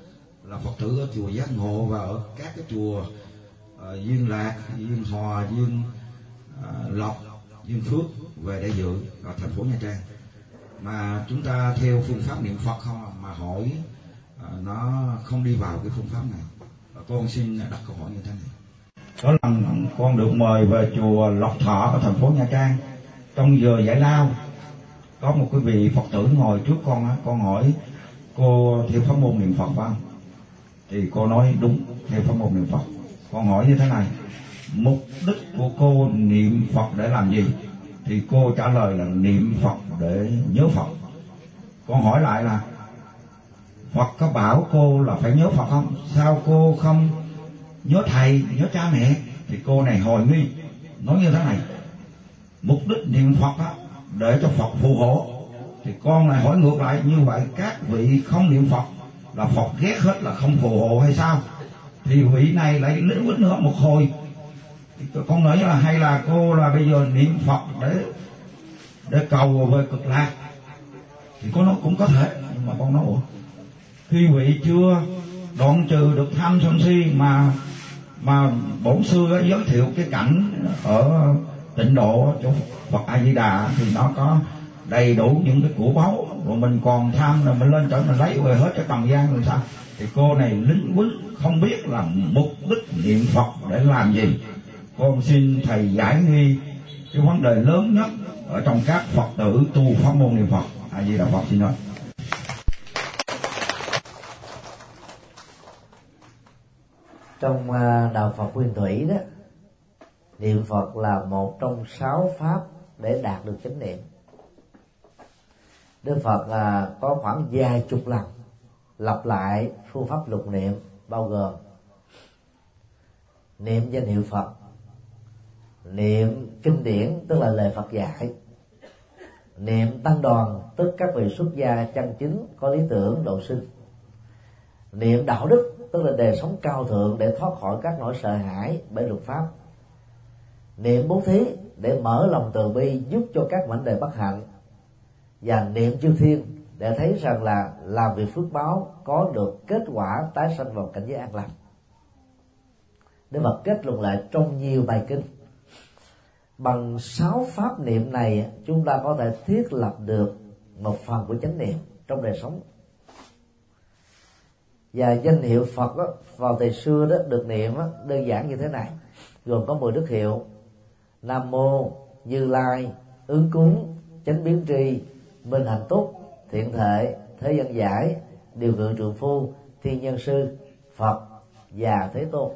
S3: là Phật tử ở chùa Giác Ngộ và ở các cái chùa Duyên Lạc, Duyên Hòa, Duyên Lộc, Duyên Phước về để dự ở thành phố Nha Trang. Mà chúng ta theo phương pháp niệm Phật không mà hỏi nó không đi vào cái phương pháp này. Con xin đặt câu hỏi như thế này. Có lần con được mời về chùa Lộc Thọ ở thành phố Nha Trang. Trong giờ giải lao có một cái vị Phật tử ngồi trước con hỏi cô theo pháp môn niệm Phật phải không? Thì cô nói đúng, theo pháp môn niệm Phật. Con hỏi như thế này, mục đích của cô niệm Phật để làm gì? Thì cô trả lời là niệm Phật để nhớ Phật. Con hỏi lại là Phật có bảo cô là phải nhớ Phật không? Sao cô không nhớ thầy, nhớ cha mẹ? Thì cô này hồi nghi, nói như thế này, mục đích niệm Phật á, để cho Phật phù hộ. Thì con lại hỏi ngược lại, như vậy các vị không niệm Phật là Phật ghét hết, là không phù hộ hay sao? Thì vị này lại lĩnh quýnh nữa một hồi. Thì con nói là hay là cô là bây giờ niệm Phật để cầu về cực lạc? Thì con nói cũng có thể, nhưng mà con nói ủa, khi vị chưa đoạn trừ được tham sân si mà bổn sư giới thiệu cái cảnh ở Tịnh Độ chỗ Phật A Di Đà thì nó có đầy đủ những cái của báu, rồi mình còn tham rồi mình lên trở mình lấy về hết cái tầng gian rồi sao? Thì cô này lính quýnh không biết là mục đích niệm Phật để làm gì. Con xin thầy giải nghi cái vấn đề lớn nhất ở trong các Phật tử tu pháp môn niệm Phật. A Di Đà Phật xin nói.
S1: Trong đạo Phật Nguyên Thủy đó, niệm Phật là một trong 6 pháp để đạt được chánh niệm. Đức Phật có khoảng vài chục lần lặp lại phương pháp lục niệm, bao gồm niệm danh hiệu Phật, niệm kinh điển tức là lời Phật dạy, niệm tăng đoàn tức các vị xuất gia chân chính có lý tưởng độ sinh, niệm đạo đức tức là đời sống cao thượng để thoát khỏi các nỗi sợ hãi bởi luật pháp, niệm bố thí để mở lòng từ bi giúp cho các mảnh đề bất hạnh, và niệm chư thiên để thấy rằng là làm việc phước báo có được kết quả tái sanh vào cảnh giới an lành. Để mà kết luận lại trong nhiều bài kinh, bằng 6 pháp niệm này chúng ta có thể thiết lập được một phần của chánh niệm trong đời sống. Và danh hiệu Phật đó, vào thời xưa đó được niệm đó, đơn giản như thế này, gồm có 10 đức hiệu: Nam Mô, Như Lai, Ứng Cúng, Chánh Biến Tri, Minh Hạnh Túc, Thiện Thệ, Thế Gian Giải, Điều Ngự Trượng Phu, Thiên Nhân Sư, Phật và Thế Tôn.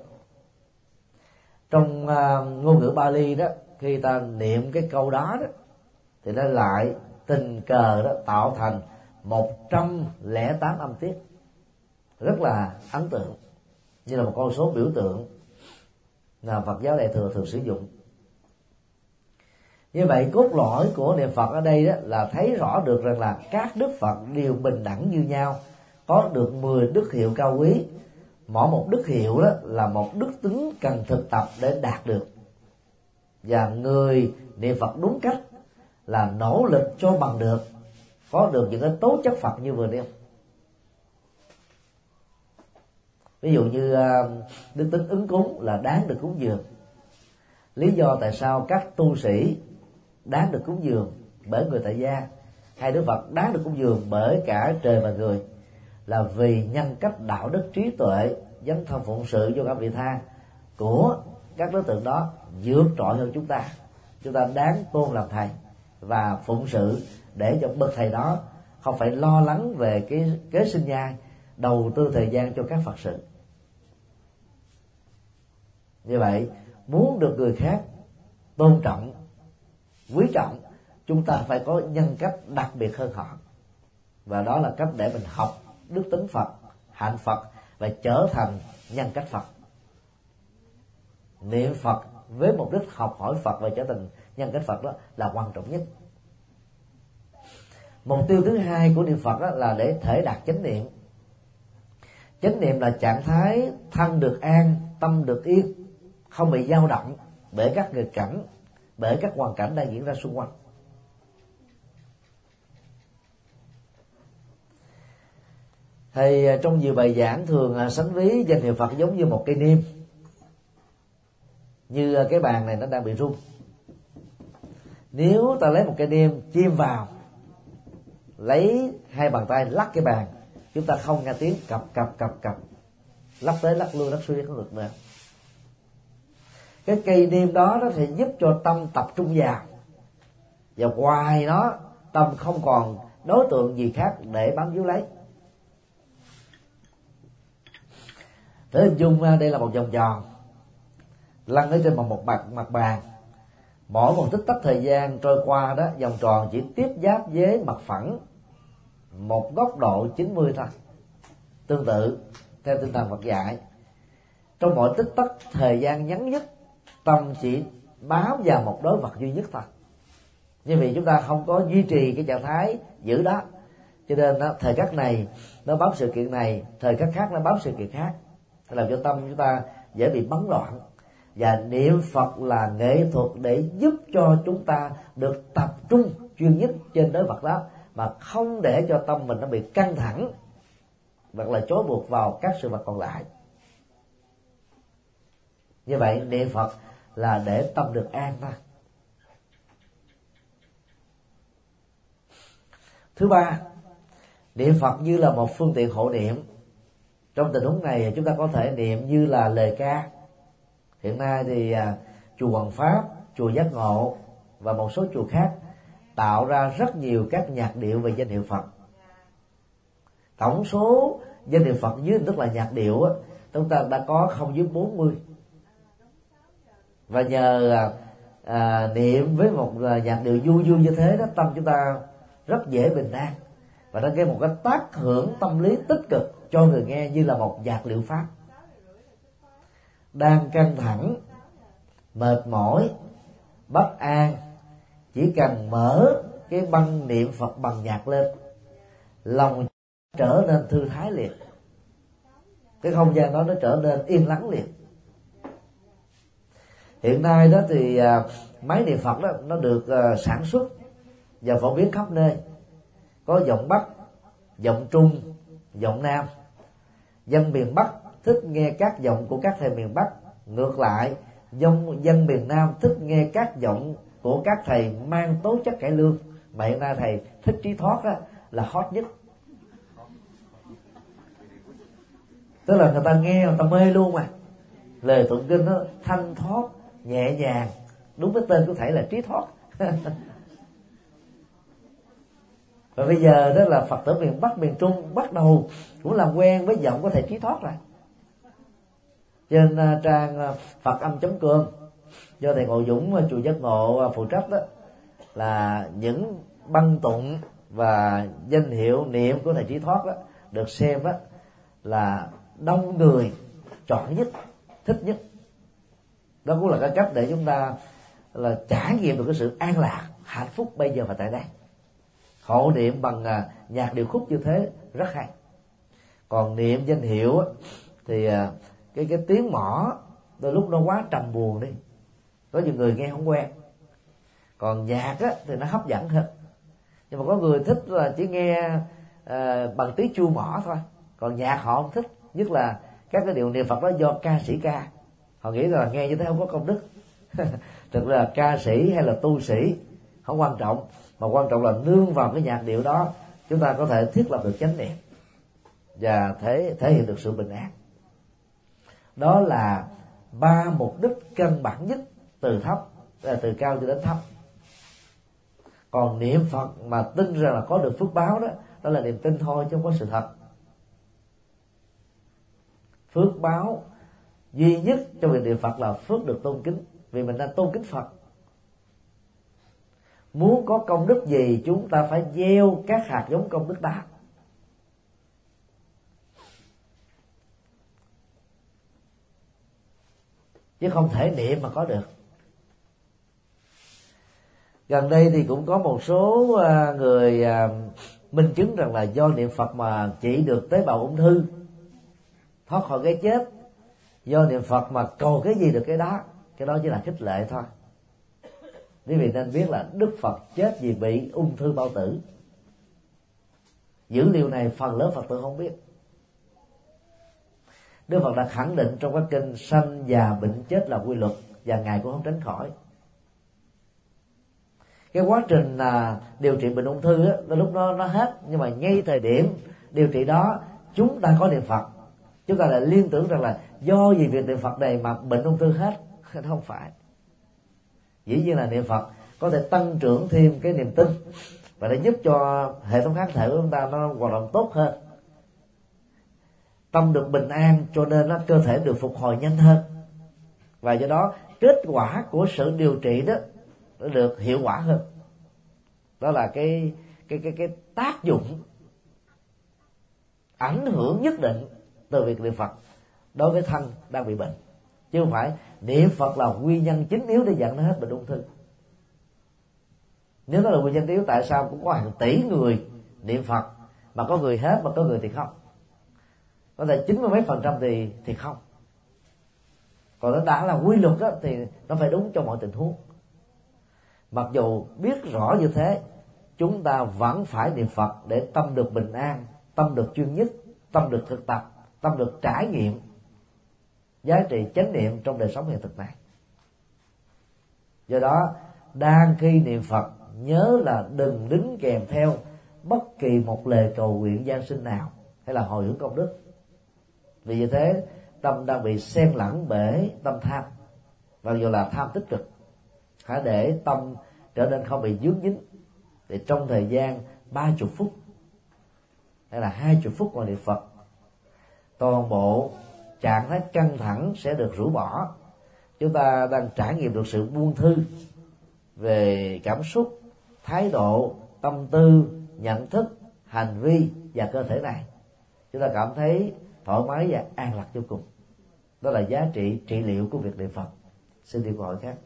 S1: Trong ngôn ngữ Bali đó, khi ta niệm cái câu đó đó thì nó lại tình cờ đó tạo thành 108 âm tiết, rất là ấn tượng, như là một con số biểu tượng là Phật giáo Đại thừa thường sử dụng. Như vậy cốt lõi của niệm Phật ở đây đó là thấy rõ được rằng là các đức Phật đều bình đẳng như nhau, có được 10 đức hiệu cao quý. Mỗi một đức hiệu đó là một đức tính cần thực tập để đạt được, và người niệm Phật đúng cách là nỗ lực cho bằng được, có được những cái tố chất Phật như vừa nêu. Ví dụ như đức tính ứng cúng là đáng được cúng dường. Lý do tại sao các tu sĩ đáng được cúng dường bởi người tại gia, hay Đức Phật đáng được cúng dường bởi cả trời và người, là vì nhân cách đạo đức trí tuệ dấn thân phụng sự vô cả vị tha của các đối tượng đó vượt trội hơn chúng ta. Chúng ta đáng tôn làm thầy và phụng sự để cho bậc thầy đó không phải lo lắng về cái kế sinh nhai, đầu tư thời gian cho các Phật sự. Như vậy, muốn được người khác tôn trọng, quý trọng, chúng ta phải có nhân cách đặc biệt hơn họ. Và đó là cách để mình học đức tính Phật, hạnh Phật và trở thành nhân cách Phật. Niệm Phật với mục đích học hỏi Phật và trở thành nhân cách Phật đó là quan trọng nhất. Mục tiêu thứ hai của niệm Phật đó là để thể đạt chánh niệm. Chánh niệm là trạng thái thân được an, tâm được yên, không bị dao động bởi các nghịch cảnh, bởi các hoàn cảnh đang diễn ra xung quanh. Thầy trong nhiều bài giảng thường sánh ví danh hiệu Phật giống như một cây niêm. Như cái bàn này nó đang bị rung, nếu ta lấy một cây niêm chìm vào, lấy hai bàn tay lắc cái bàn, chúng ta không nghe tiếng cập cập cập cập, lắc tới lắc lui lắc xuôi không được nữa. Cái cây niêm đó nó sẽ giúp cho tâm tập trung vào, và ngoài nó tâm không còn đối tượng gì khác để bám víu lấy. Thử hình dung đây là một vòng tròn lăn ở trên một mặt bàn. Mỗi một tích tắc thời gian trôi qua đó, vòng tròn chỉ tiếp giáp với mặt phẳng một góc độ 90 thôi. Tương tự theo tinh thần Phật dạy, trong mỗi tích tắc thời gian ngắn nhất, tâm chỉ bám vào một đối vật duy nhất thôi. Như vậy chúng ta không có duy trì cái trạng thái giữ đó, cho nên thời khắc này nó bám sự kiện này, thời khắc khác nó bám sự kiện khác, làm cho tâm chúng ta dễ bị bấn loạn. Và niệm Phật là nghệ thuật để giúp cho chúng ta được tập trung chuyên nhất trên đối vật đó, mà không để cho tâm mình nó bị căng thẳng hoặc là trói buộc vào các sự vật còn lại. Như vậy niệm Phật là để tâm được an thôi. Thứ ba, niệm Phật như là một phương tiện hộ niệm. Trong tình huống này chúng ta có thể niệm như là lời ca. Hiện nay thì chùa Hoàng Pháp, chùa Giác Ngộ và một số chùa khác tạo ra rất nhiều các nhạc điệu về danh hiệu Phật. Tổng số danh hiệu Phật dưới hình thức là nhạc điệu chúng ta đã có không dưới 40. Và nhờ niệm với một nhạc điệu vui vui như thế đó, tâm chúng ta rất dễ bình an, và nó gây một cái tác hưởng tâm lý tích cực cho người nghe như là một nhạc liệu pháp. Đang căng thẳng, mệt mỏi, bất an, chỉ cần mở cái băng niệm Phật bằng nhạc lên, lòng trở nên thư thái liền, cái không gian đó nó trở nên yên lắng liền. Hiện nay đó thì máy niệm Phật đó nó được sản xuất và phổ biến khắp nơi, có giọng Bắc, giọng Trung, giọng Nam. Dân miền Bắc thích nghe các giọng của các thầy miền Bắc, ngược lại dân miền Nam thích nghe các giọng của các thầy mang tố chất cải lương. Mà hiện nay thầy Thích Trí Thoát đó là hot nhất, tức là người ta nghe người ta mê luôn mà. Lời tụng kinh nó thanh thoát nhẹ nhàng, đúng với tên của thầy là Trí Thoát. Và bây giờ đó là Phật tử miền Bắc, miền Trung bắt đầu cũng làm quen với giọng của thầy Trí Thoát rồi. Trên trang Phật âm.com do thầy Ngộ Dũng chùa Giác Ngộ phụ trách đó, là những băng tụng và danh hiệu niệm của thầy Trí Thoát đó được xem đó là đông người chọn nhất, thích nhất. Đó cũng là cái cách để chúng ta là trải nghiệm được cái sự an lạc, hạnh phúc bây giờ và tại đây. Hộ niệm bằng nhạc điệu khúc như thế rất hay. Còn niệm danh hiệu thì cái tiếng mõ đôi lúc nó quá trầm buồn đi, có nhiều người nghe không quen. Còn nhạc thì nó hấp dẫn hơn, nhưng mà có người thích là chỉ nghe bằng tiếng chuông mõ thôi, còn nhạc họ không thích. Nhất là các cái điệu niệm Phật đó do ca sĩ ca, họ nghĩ là nghe như thế không có công đức. Thực ra ca sĩ hay là tu sĩ không quan trọng, mà quan trọng là nương vào cái nhạc điệu đó chúng ta có thể thiết lập được chánh niệm và thể hiện được sự bình an. Đó là ba mục đích căn bản nhất, từ cao cho đến thấp. Còn niệm Phật mà tin rằng là có được phước báo đó, đó là niềm tin thôi chứ không có sự thật. Phước báo duy nhất trong việc niệm Phật là phước được tôn kính, vì mình đang tôn kính Phật. Muốn có công đức gì chúng ta phải gieo các hạt giống công đức đó. Chứ không thể niệm mà có được. Gần đây thì cũng có một số người minh chứng rằng là do niệm Phật mà trị được tế bào ung thư, thoát khỏi cái chết. Do niệm Phật mà cầu cái gì được cái đó chỉ là khích lệ thôi. Quý vị nên biết là Đức Phật chết vì bị ung thư bao tử. Dữ liệu này phần lớn Phật tử không biết. Đức Phật đã khẳng định trong các kinh sanh già bệnh chết là quy luật và Ngài cũng không tránh khỏi. Cái quá trình điều trị bệnh ung thư á, lúc nó hết, nhưng mà ngay thời điểm điều trị đó chúng ta có niệm Phật, chúng ta lại liên tưởng rằng là do vì việc niệm Phật này mà bệnh ung thư hết. Nó không phải. Dĩ nhiên là niệm Phật có thể tăng trưởng thêm cái niềm tin và để giúp cho hệ thống kháng thể của chúng ta nó hoạt động tốt hơn, tâm được bình an, cho nên cơ thể được phục hồi nhanh hơn, và do đó kết quả của sự điều trị đó nó được hiệu quả hơn. Đó là cái tác dụng ảnh hưởng nhất định từ việc niệm Phật đối với thân đang bị bệnh, chứ không phải niệm Phật là nguyên nhân chính yếu để dẫn đến hết bệnh ung thư. Nếu đó là nguyên nhân yếu, tại sao cũng có hàng tỷ người niệm Phật mà có người hết mà có người thì không? Có thể 90 mấy % thì không. Còn nó đã là quy luật đó, thì nó phải đúng cho mọi tình huống. Mặc dù biết rõ như thế, chúng ta vẫn phải niệm Phật để tâm được bình an, tâm được chuyên nhất, tâm được thực tập, tâm được trải nghiệm giá trị chánh niệm trong đời sống hiện thực này. Do đó, đang khi niệm Phật nhớ là đừng đính kèm theo bất kỳ một lời cầu nguyện giáng sinh nào hay là hồi hướng công đức. Vì như thế tâm đang bị xen lẫn bể tâm tham, mặc dù là tham tích cực. Hãy để tâm trở nên không bị dướng dính, thì trong thời gian 30 phút hay là 20 phút ngồi niệm Phật, toàn bộ trạng thái căng thẳng sẽ được rũ bỏ. Chúng ta đang trải nghiệm được sự buông thư về cảm xúc, thái độ, tâm tư, nhận thức, hành vi và cơ thể này. Chúng ta cảm thấy thoải mái và an lạc vô cùng. Đó là giá trị trị liệu của việc niệm Phật. Xin đi câu hỏi khác.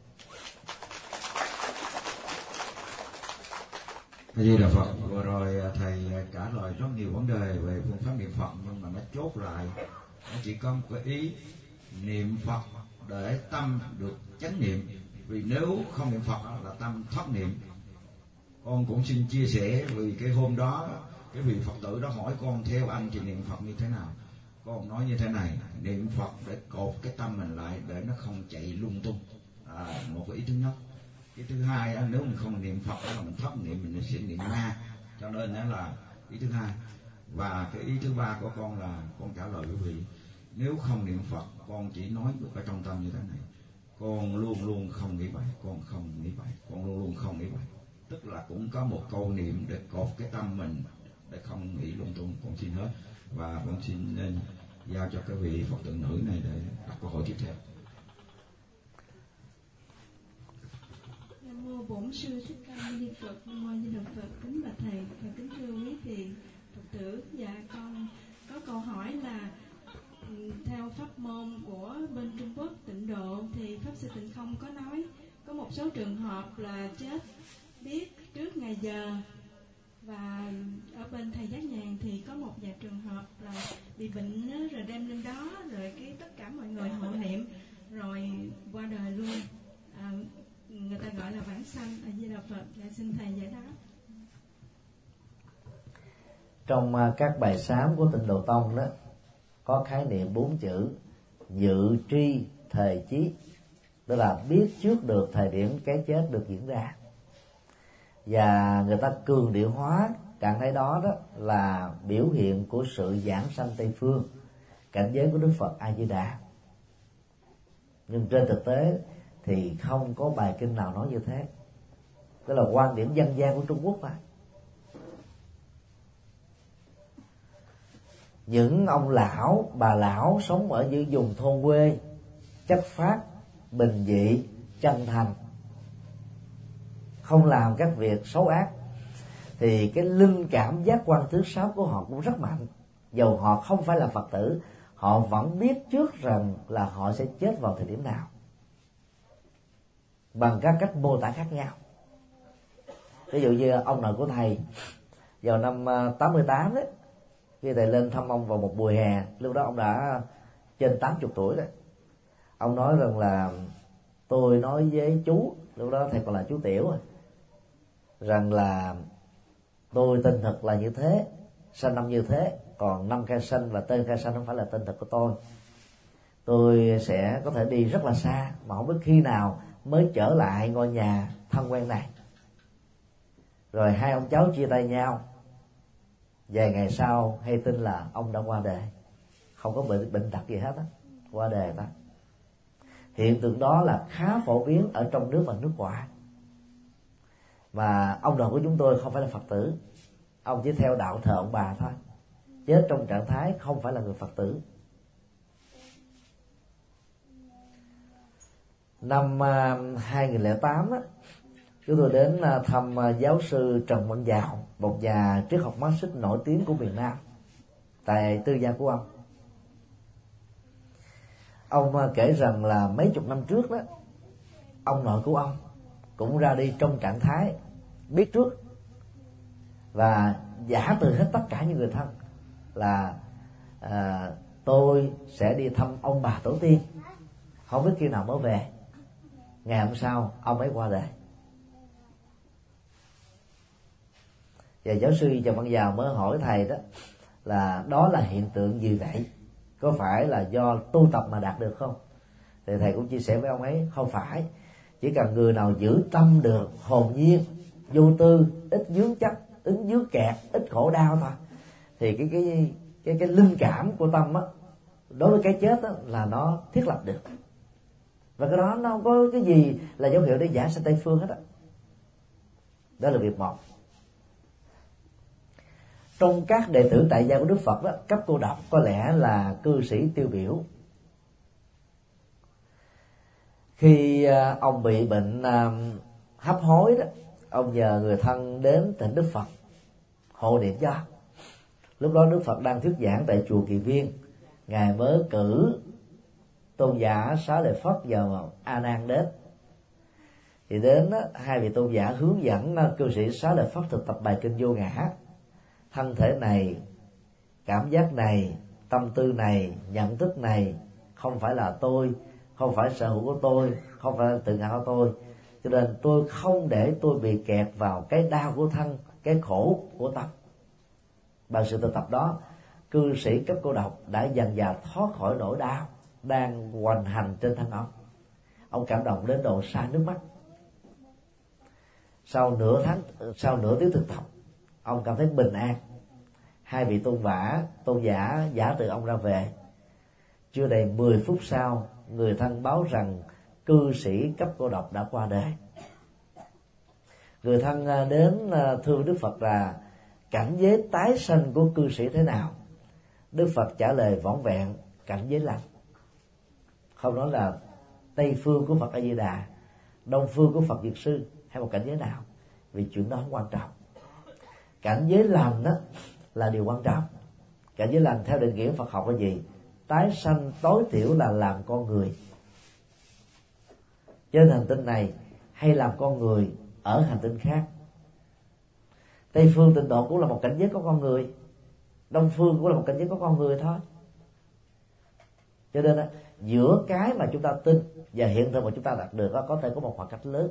S3: Di Đà Phật. Vừa rồi thầy trả lời rất nhiều vấn đề về phương pháp niệm Phật, nhưng mà nó chốt lại, nó chỉ có một cái ý niệm Phật để tâm được chánh niệm. Vì nếu không niệm Phật là tâm thất niệm. Con cũng xin chia sẻ, vì cái hôm đó cái vị Phật tử đó hỏi con theo anh thì niệm Phật như thế nào. Con nói như thế này: niệm Phật để cột cái tâm mình lại để nó không chạy lung tung. Một cái ý thứ nhất. Cái thứ hai, nếu mình không niệm Phật là mình thất niệm, mình sẽ niệm ma. Cho nên đó là ý thứ hai. Và cái ý thứ ba của con là con trả lời quý vị: nếu không niệm Phật, con chỉ nói được ở trong tâm như thế này: con luôn luôn không nghĩ bậy, con không nghĩ bậy, con luôn luôn không nghĩ bậy. Tức là cũng có một câu niệm để cột cái tâm mình để không nghĩ lung tung. Con xin hết, và con xin nên giao cho cái vị Phật tử nữ này để đặt câu hỏi tiếp theo.
S6: Nam mô Bổn Sư Thích Ca Mâu Ni Phật. Nam mô Di Đà Phật. Kính bạch thầy và kính thưa quý vị Phật tử. Dạ, con có câu hỏi là theo pháp môn của bên Trung Quốc Tịnh Độ thì Pháp Sư Tịnh Không có nói có một số trường hợp là chết biết trước ngày giờ, và ở bên thầy Giác Nhàn thì có một vài trường hợp là bị bệnh rồi đem lên đó, rồi cái tất cả mọi người hộ niệm rồi qua đời luôn. Người ta gọi là vãng sanh. A Di Đà Phật. Dạ, xin thầy giải đáp.
S1: Trong các bài sám của Tịnh Độ Tông đó có khái niệm 4 chữ dự tri thời chí, đó là biết trước được thời điểm cái chết được diễn ra, và người ta cường điệu hóa trạng thái đó là biểu hiện của sự giảng sanh Tây phương, cảnh giới của Đức Phật A Di Đà. Nhưng trên thực tế thì không có bài kinh nào nói như thế. Đó là quan điểm dân gian của Trung Quốc mà. Những ông lão, bà lão sống ở những vùng thôn quê, chất phác, bình dị, chân thành, không làm các việc xấu ác, thì cái linh cảm giác quan thứ sáu của họ cũng rất mạnh. Dầu họ không phải là Phật tử, họ vẫn biết trước rằng là họ sẽ chết vào thời điểm nào, bằng các cách mô tả khác nhau. Ví dụ như ông nội của thầy vào năm 88 đấy, khi thầy lên thăm ông vào một mùa hè, lúc đó ông đã trên 80 tuổi rồi. Ông nói rằng là tôi nói với chú, lúc đó thầy còn là chú Tiểu, rằng là tôi tên thật là như thế, sanh năm như thế, còn năm khai sanh và tên khai sanh không phải là tên thật của tôi. tôi sẽ có thể đi rất là xa mà không biết khi nào mới trở lại ngôi nhà thân quen này. Rồi hai ông cháu chia tay nhau. Vài ngày sau hay tin là ông đã qua đời, không có bệnh tật gì hết á, qua đời đó. Hiện tượng đó là khá phổ biến ở trong nước và nước ngoài. Và ông nội của chúng tôi không phải là Phật tử, ông chỉ theo đạo thờ ông bà thôi, chết trong trạng thái không phải là người Phật tử. Năm 2008 á, chúng tôi đến thăm giáo sư Trần Văn Dào, một nhà triết học Marxist nổi tiếng của miền Nam, tại tư gia của ông. Ông kể rằng là mấy chục năm trước đó, ông nội của ông cũng ra đi trong trạng thái biết trước và giả từ hết tất cả những người thân là tôi sẽ đi thăm ông bà tổ tiên, không biết khi nào mới về. Ngày hôm sau ông ấy qua đời. Và giáo sư Trần Văn Dào mới hỏi thầy đó là hiện tượng gì vậy? Có phải là do tu tập mà đạt được không? Thì thầy cũng chia sẻ với ông ấy, không phải. Chỉ cần người nào giữ tâm được hồn nhiên, vô tư, ít vướng chấp, ít vướng kẹt, ít khổ đau thôi, thì cái linh cảm của tâm á, đối với cái chết á, là nó thiết lập được. Và cái đó nó không có cái gì là dấu hiệu để giả sanh Tây phương hết á. Đó là việc một. Trong các đệ tử tại gia của Đức Phật đó, Cấp Cô Độc có lẽ là cư sĩ tiêu biểu. Khi ông bị bệnh hấp hối đó, ông nhờ người thân đến thỉnh Đức Phật hộ niệm cho. Lúc đó Đức Phật đang thuyết giảng tại chùa Kỳ Viên, ngài mới cử tôn giả Xá Lợi Phất và A Nan đến. Thì đến hai vị tôn giả hướng dẫn cư sĩ Xá Lợi Phất thực tập bài kinh Vô Ngã. Thân thể này, cảm giác này, tâm tư này, nhận thức này không phải là tôi, không phải sở hữu của tôi, không phải là tự ngã của tôi, cho nên tôi không để tôi bị kẹt vào cái đau của thân, cái khổ của tâm. Bằng sự thực tập đó, cư sĩ Cấp Cô Độc đã dần dà thoát khỏi nỗi đau đang hoành hành trên thân ông. Ông cảm động đến độ xả nước mắt. Sau nửa tiếng thực tập, ông cảm thấy bình an. Hai vị tôn giả giả từ ông ra về. Chưa đầy 10 phút sau, người thân báo rằng cư sĩ Cấp Cô Độc đã qua đời. Người thân đến thưa Đức Phật là cảnh giới tái sanh của cư sĩ thế nào? Đức Phật trả lời vỏn vẹn: cảnh giới lành. Không nói là Tây phương của Phật A Di Đà, Đông phương của Phật Dược Sư hay một cảnh giới nào, vì chuyện đó không quan trọng. Cảnh giới lành đó là điều quan trọng. Cảnh giới lành theo định nghĩa Phật học là gì? Tái sanh tối thiểu là làm con người trên hành tinh này, hay làm con người ở hành tinh khác. Tây phương Tịnh Độ cũng là một cảnh giới có con người, Đông phương cũng là một cảnh giới có con người thôi. Cho nên giữa cái mà chúng ta tin và hiện thực mà chúng ta đạt được có thể có một khoảng cách lớn.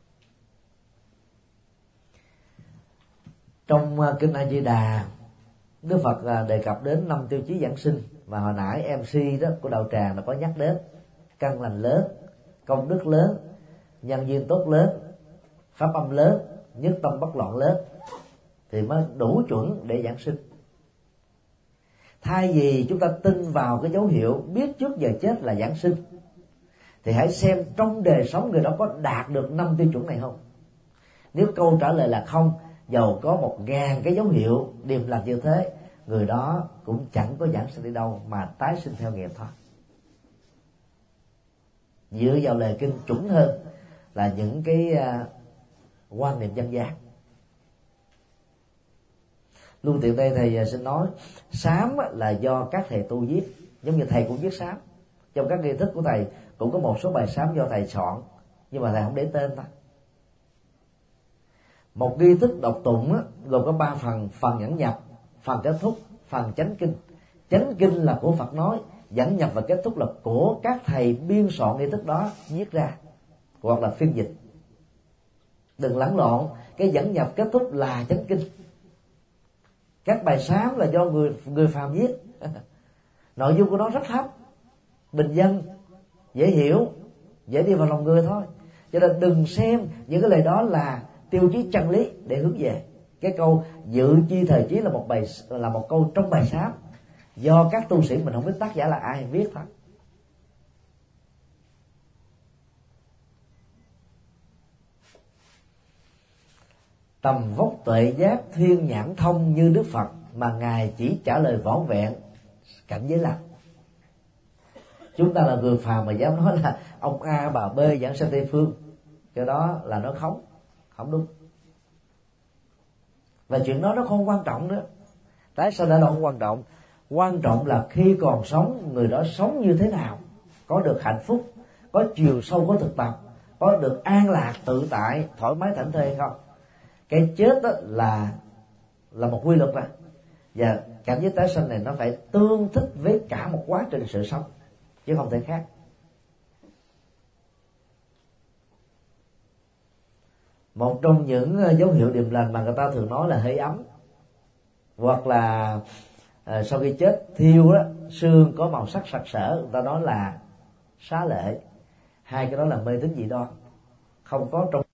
S1: Trong kinh A Di Đà, Đức Phật đề cập đến 5 tiêu chí giảng sinh, và hồi nãy MC đó của đạo tràng đã có nhắc đến: căn lành lớn, công đức lớn, nhân duyên tốt lớn, pháp âm lớn, nhất tâm bất loạn lớn, thì mới đủ chuẩn để giảng sinh. Thay vì chúng ta tin vào cái dấu hiệu biết trước giờ chết là giảng sinh, thì hãy xem trong đời sống người đó có đạt được 5 tiêu chuẩn này không. Nếu câu trả lời là không, dầu có 1000 cái dấu hiệu điềm lành như thế, người đó cũng chẳng có giảng sinh đi đâu mà tái sinh theo nghiệp thôi. Dựa vào lời kinh chuẩn hơn là những cái quan niệm dân gian. Luôn tiện đây thầy xin nói, sám là do các thầy tu viết, giống như thầy cũng viết sám. Trong các nghi thức của thầy cũng có một số bài sám do thầy soạn, nhưng mà thầy không để tên thôi. Một nghi thức đọc tụng gồm có 3 phần: phần dẫn nhập, phần kết thúc, phần chánh kinh. Chánh kinh là của Phật nói, dẫn nhập và kết thúc là của các thầy biên soạn nghi thức đó viết ra hoặc là phiên dịch. Đừng lẫn lộn, cái dẫn nhập kết thúc là chánh kinh. Các bài sám là do người phàm viết. Nội dung của nó rất thấp, bình dân, dễ hiểu, dễ đi vào lòng người thôi. Cho nên đừng xem những cái lời đó là tiêu chí chân lý để hướng về. Cái câu dự chi thời chí là một câu trong bài sám, do các tu sĩ mình không biết tác giả là ai viết thôi. Tầm vóc tuệ giác thiên nhãn thông như Đức Phật, mà Ngài chỉ trả lời vỏn vẹn cảnh giới lành. Chúng ta là người phàm mà dám nói là ông A bà B giảng sanh Tây Phương, cái đó là nó không đúng. Và chuyện đó nó không quan trọng nữa. Tại sao đã là không quan trọng? Quan trọng là khi còn sống, người đó sống như thế nào, có được hạnh phúc, có chiều sâu của thực tập, có được an lạc tự tại, thoải mái thảnh thơi hay không. Cái chết đó là một quy luật này, và cảm giác tái sanh này nó phải tương thích với cả một quá trình sự sống, chứ không thể khác. Một trong những dấu hiệu điềm lành mà người ta thường nói là hơi ấm, hoặc là sau khi chết thiêu đó, xương có màu sắc sặc sỡ, người ta nói là xá lệ. Hai cái đó là mê tín dị đoan, không có trong